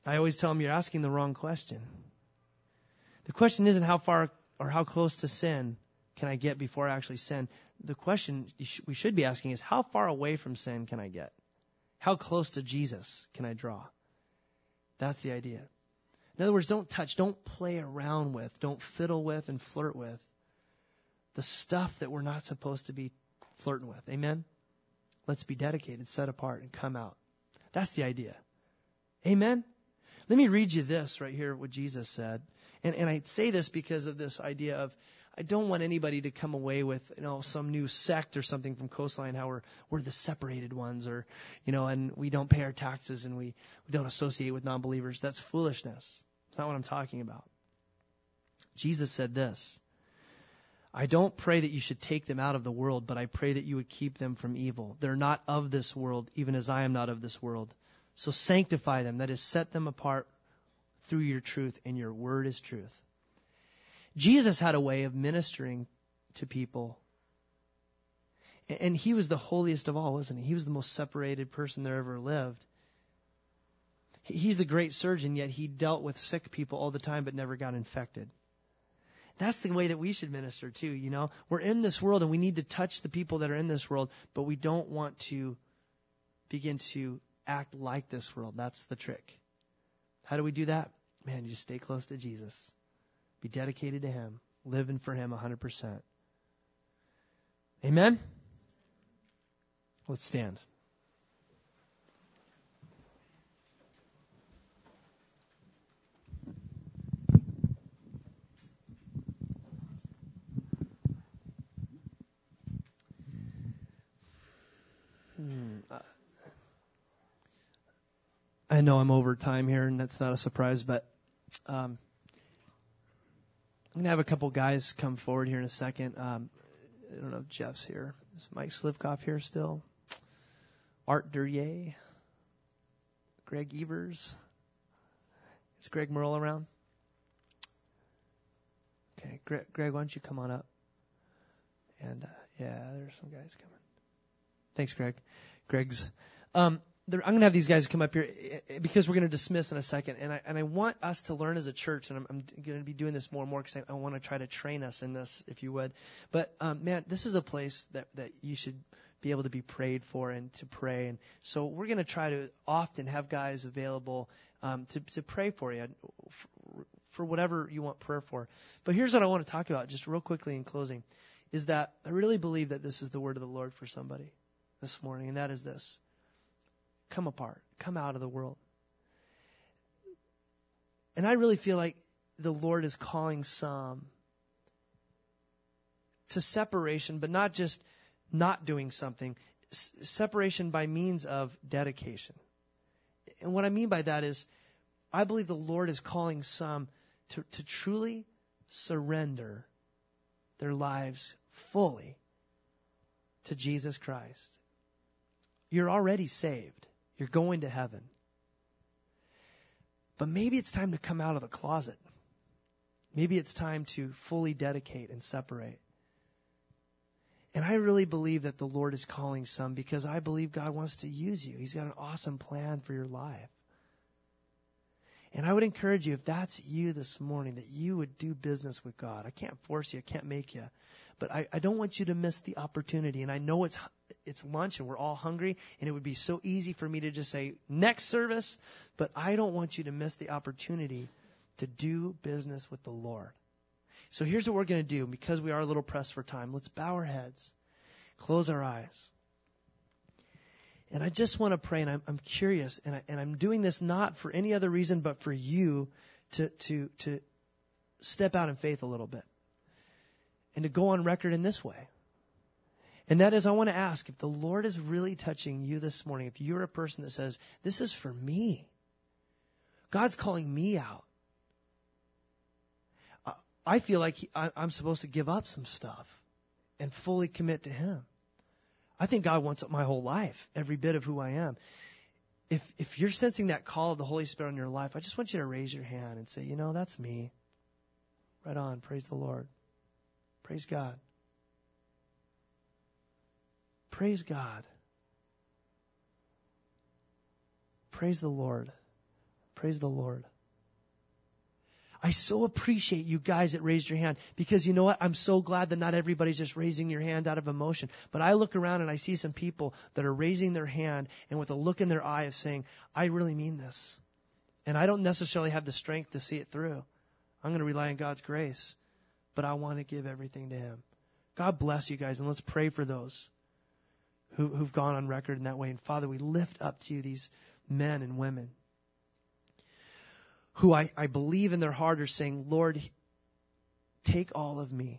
I always tell them you're asking the wrong question. The question isn't how far or how close to sin can I get before I actually sin. The question we should be asking is, how far away from sin can I get? How close to Jesus can I draw? That's the idea. In other words, don't touch, don't play around with, don't fiddle with and flirt with the stuff that we're not supposed to be flirting with. Amen? Let's be dedicated, set apart, and come out. That's the idea. Amen? Let me read you this right here, what Jesus said. And, and I say this because of this idea of, I don't want anybody to come away with, you know, some new sect or something from Coastline, how we're, we're the separated ones, or, you know, and we don't pay our taxes and we, we don't associate with non-believers. That's foolishness. It's not what I'm talking about. Jesus said this, I don't pray that you should take them out of the world, but I pray that you would keep them from evil. They're not of this world, even as I am not of this world. So sanctify them, that is, set them apart through your truth, and your word is truth. Jesus had a way of ministering to people. And he was the holiest of all, wasn't he? He was the most separated person there ever lived. He's the great surgeon, yet he dealt with sick people all the time but never got infected. That's the way that we should minister too, you know. We're in this world and we need to touch the people that are in this world, but we don't want to begin to act like this world. That's the trick. How do we do that? Man, you just stay close to Jesus. Be dedicated to him. Living for him one hundred percent. Amen? Let's stand. Hmm. I know I'm over time here, and that's not a surprise, but um, I'm going to have a couple guys come forward here in a second. Um, I don't know if Jeff's here. Is Mike Slivkoff here still? Art Duryea? Greg Evers? Is Greg Merle around? Okay, Greg, Greg, why don't you come on up? And, uh, yeah, there's some guys coming. Thanks, Greg. Greg's. Um, I'm going to have these guys come up here because we're going to dismiss in a second. And I, and I want us to learn as a church, and I'm, I'm going to be doing this more and more because I, I want to try to train us in this, if you would. But, um, man, this is a place that, that you should be able to be prayed for and to pray. And so we're going to try to often have guys available um, to, to pray for you for, for whatever you want prayer for. But here's what I want to talk about just real quickly in closing, is that I really believe that this is the word of the Lord for somebody this morning, and that is this. Come apart. Come out of the world. And I really feel like the Lord is calling some to separation, but not just not doing something. S- separation by means of dedication. And what I mean by that is, I believe the Lord is calling some to, to truly surrender their lives fully to Jesus Christ. You're already saved. You're going to heaven. But maybe it's time to come out of the closet. Maybe it's time to fully dedicate and separate. And I really believe that the Lord is calling some because I believe God wants to use you. He's got an awesome plan for your life. And I would encourage you, if that's you this morning, that you would do business with God. I can't force you. I can't make you. But I, I don't want you to miss the opportunity. And I know it's it's lunch and we're all hungry. And it would be so easy for me to just say, next service. But I don't want you to miss the opportunity to do business with the Lord. So here's what we're going to do. Because we are a little pressed for time, let's bow our heads. Close our eyes. And I just want to pray, and I'm, I'm curious, and, I, and I'm doing this not for any other reason but for you to, to, to step out in faith a little bit and to go on record in this way. And that is, I want to ask, if the Lord is really touching you this morning, if you're a person that says, this is for me, God's calling me out. I feel like he, I, I'm supposed to give up some stuff and fully commit to Him. I think God wants my whole life, every bit of who I am. If if you're sensing that call of the Holy Spirit on your life, I just want you to raise your hand and say, you know, that's me. Right on. Praise the Lord. Praise God. Praise God. Praise the Lord. Praise the Lord. I so appreciate you guys that raised your hand, because you know what? I'm so glad that not everybody's just raising your hand out of emotion. But I look around and I see some people that are raising their hand and with a look in their eye of saying, I really mean this. And I don't necessarily have the strength to see it through. I'm going to rely on God's grace, but I want to give everything to Him. God bless you guys, and let's pray for those who, who've gone on record in that way. And Father, we lift up to you these men and women who I, I believe in their heart are saying, Lord, take all of me.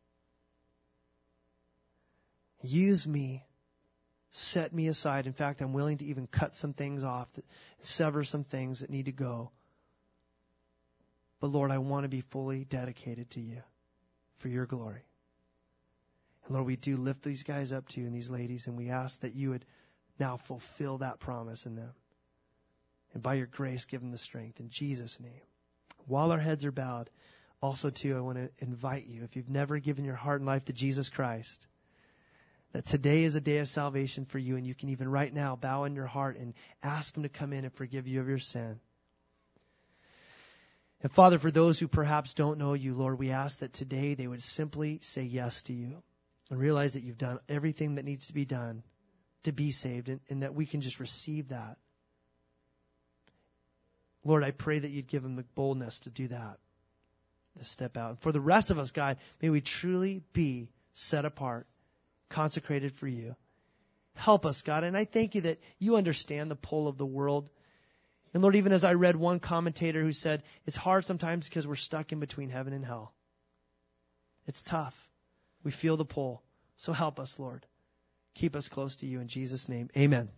Use me. Set me aside. In fact, I'm willing to even cut some things off, sever some things that need to go. But Lord, I want to be fully dedicated to you for your glory. And Lord, we do lift these guys up to you and these ladies, and we ask that you would now fulfill that promise in them. And by your grace, give them the strength in Jesus' name. While our heads are bowed, also too, I want to invite you, if you've never given your heart and life to Jesus Christ, that today is a day of salvation for you, and you can even right now bow in your heart and ask Him to come in and forgive you of your sin. And Father, for those who perhaps don't know you, Lord, we ask that today they would simply say yes to you and realize that you've done everything that needs to be done to be saved, and, and that we can just receive that. Lord, I pray that you'd give them the boldness to do that, to step out. And for the rest of us, God, may we truly be set apart, consecrated for you. Help us, God. And I thank you that you understand the pull of the world. And Lord, even as I read one commentator who said, it's hard sometimes because we're stuck in between heaven and hell. It's tough. We feel the pull. So help us, Lord. Keep us close to you in Jesus' name. Amen.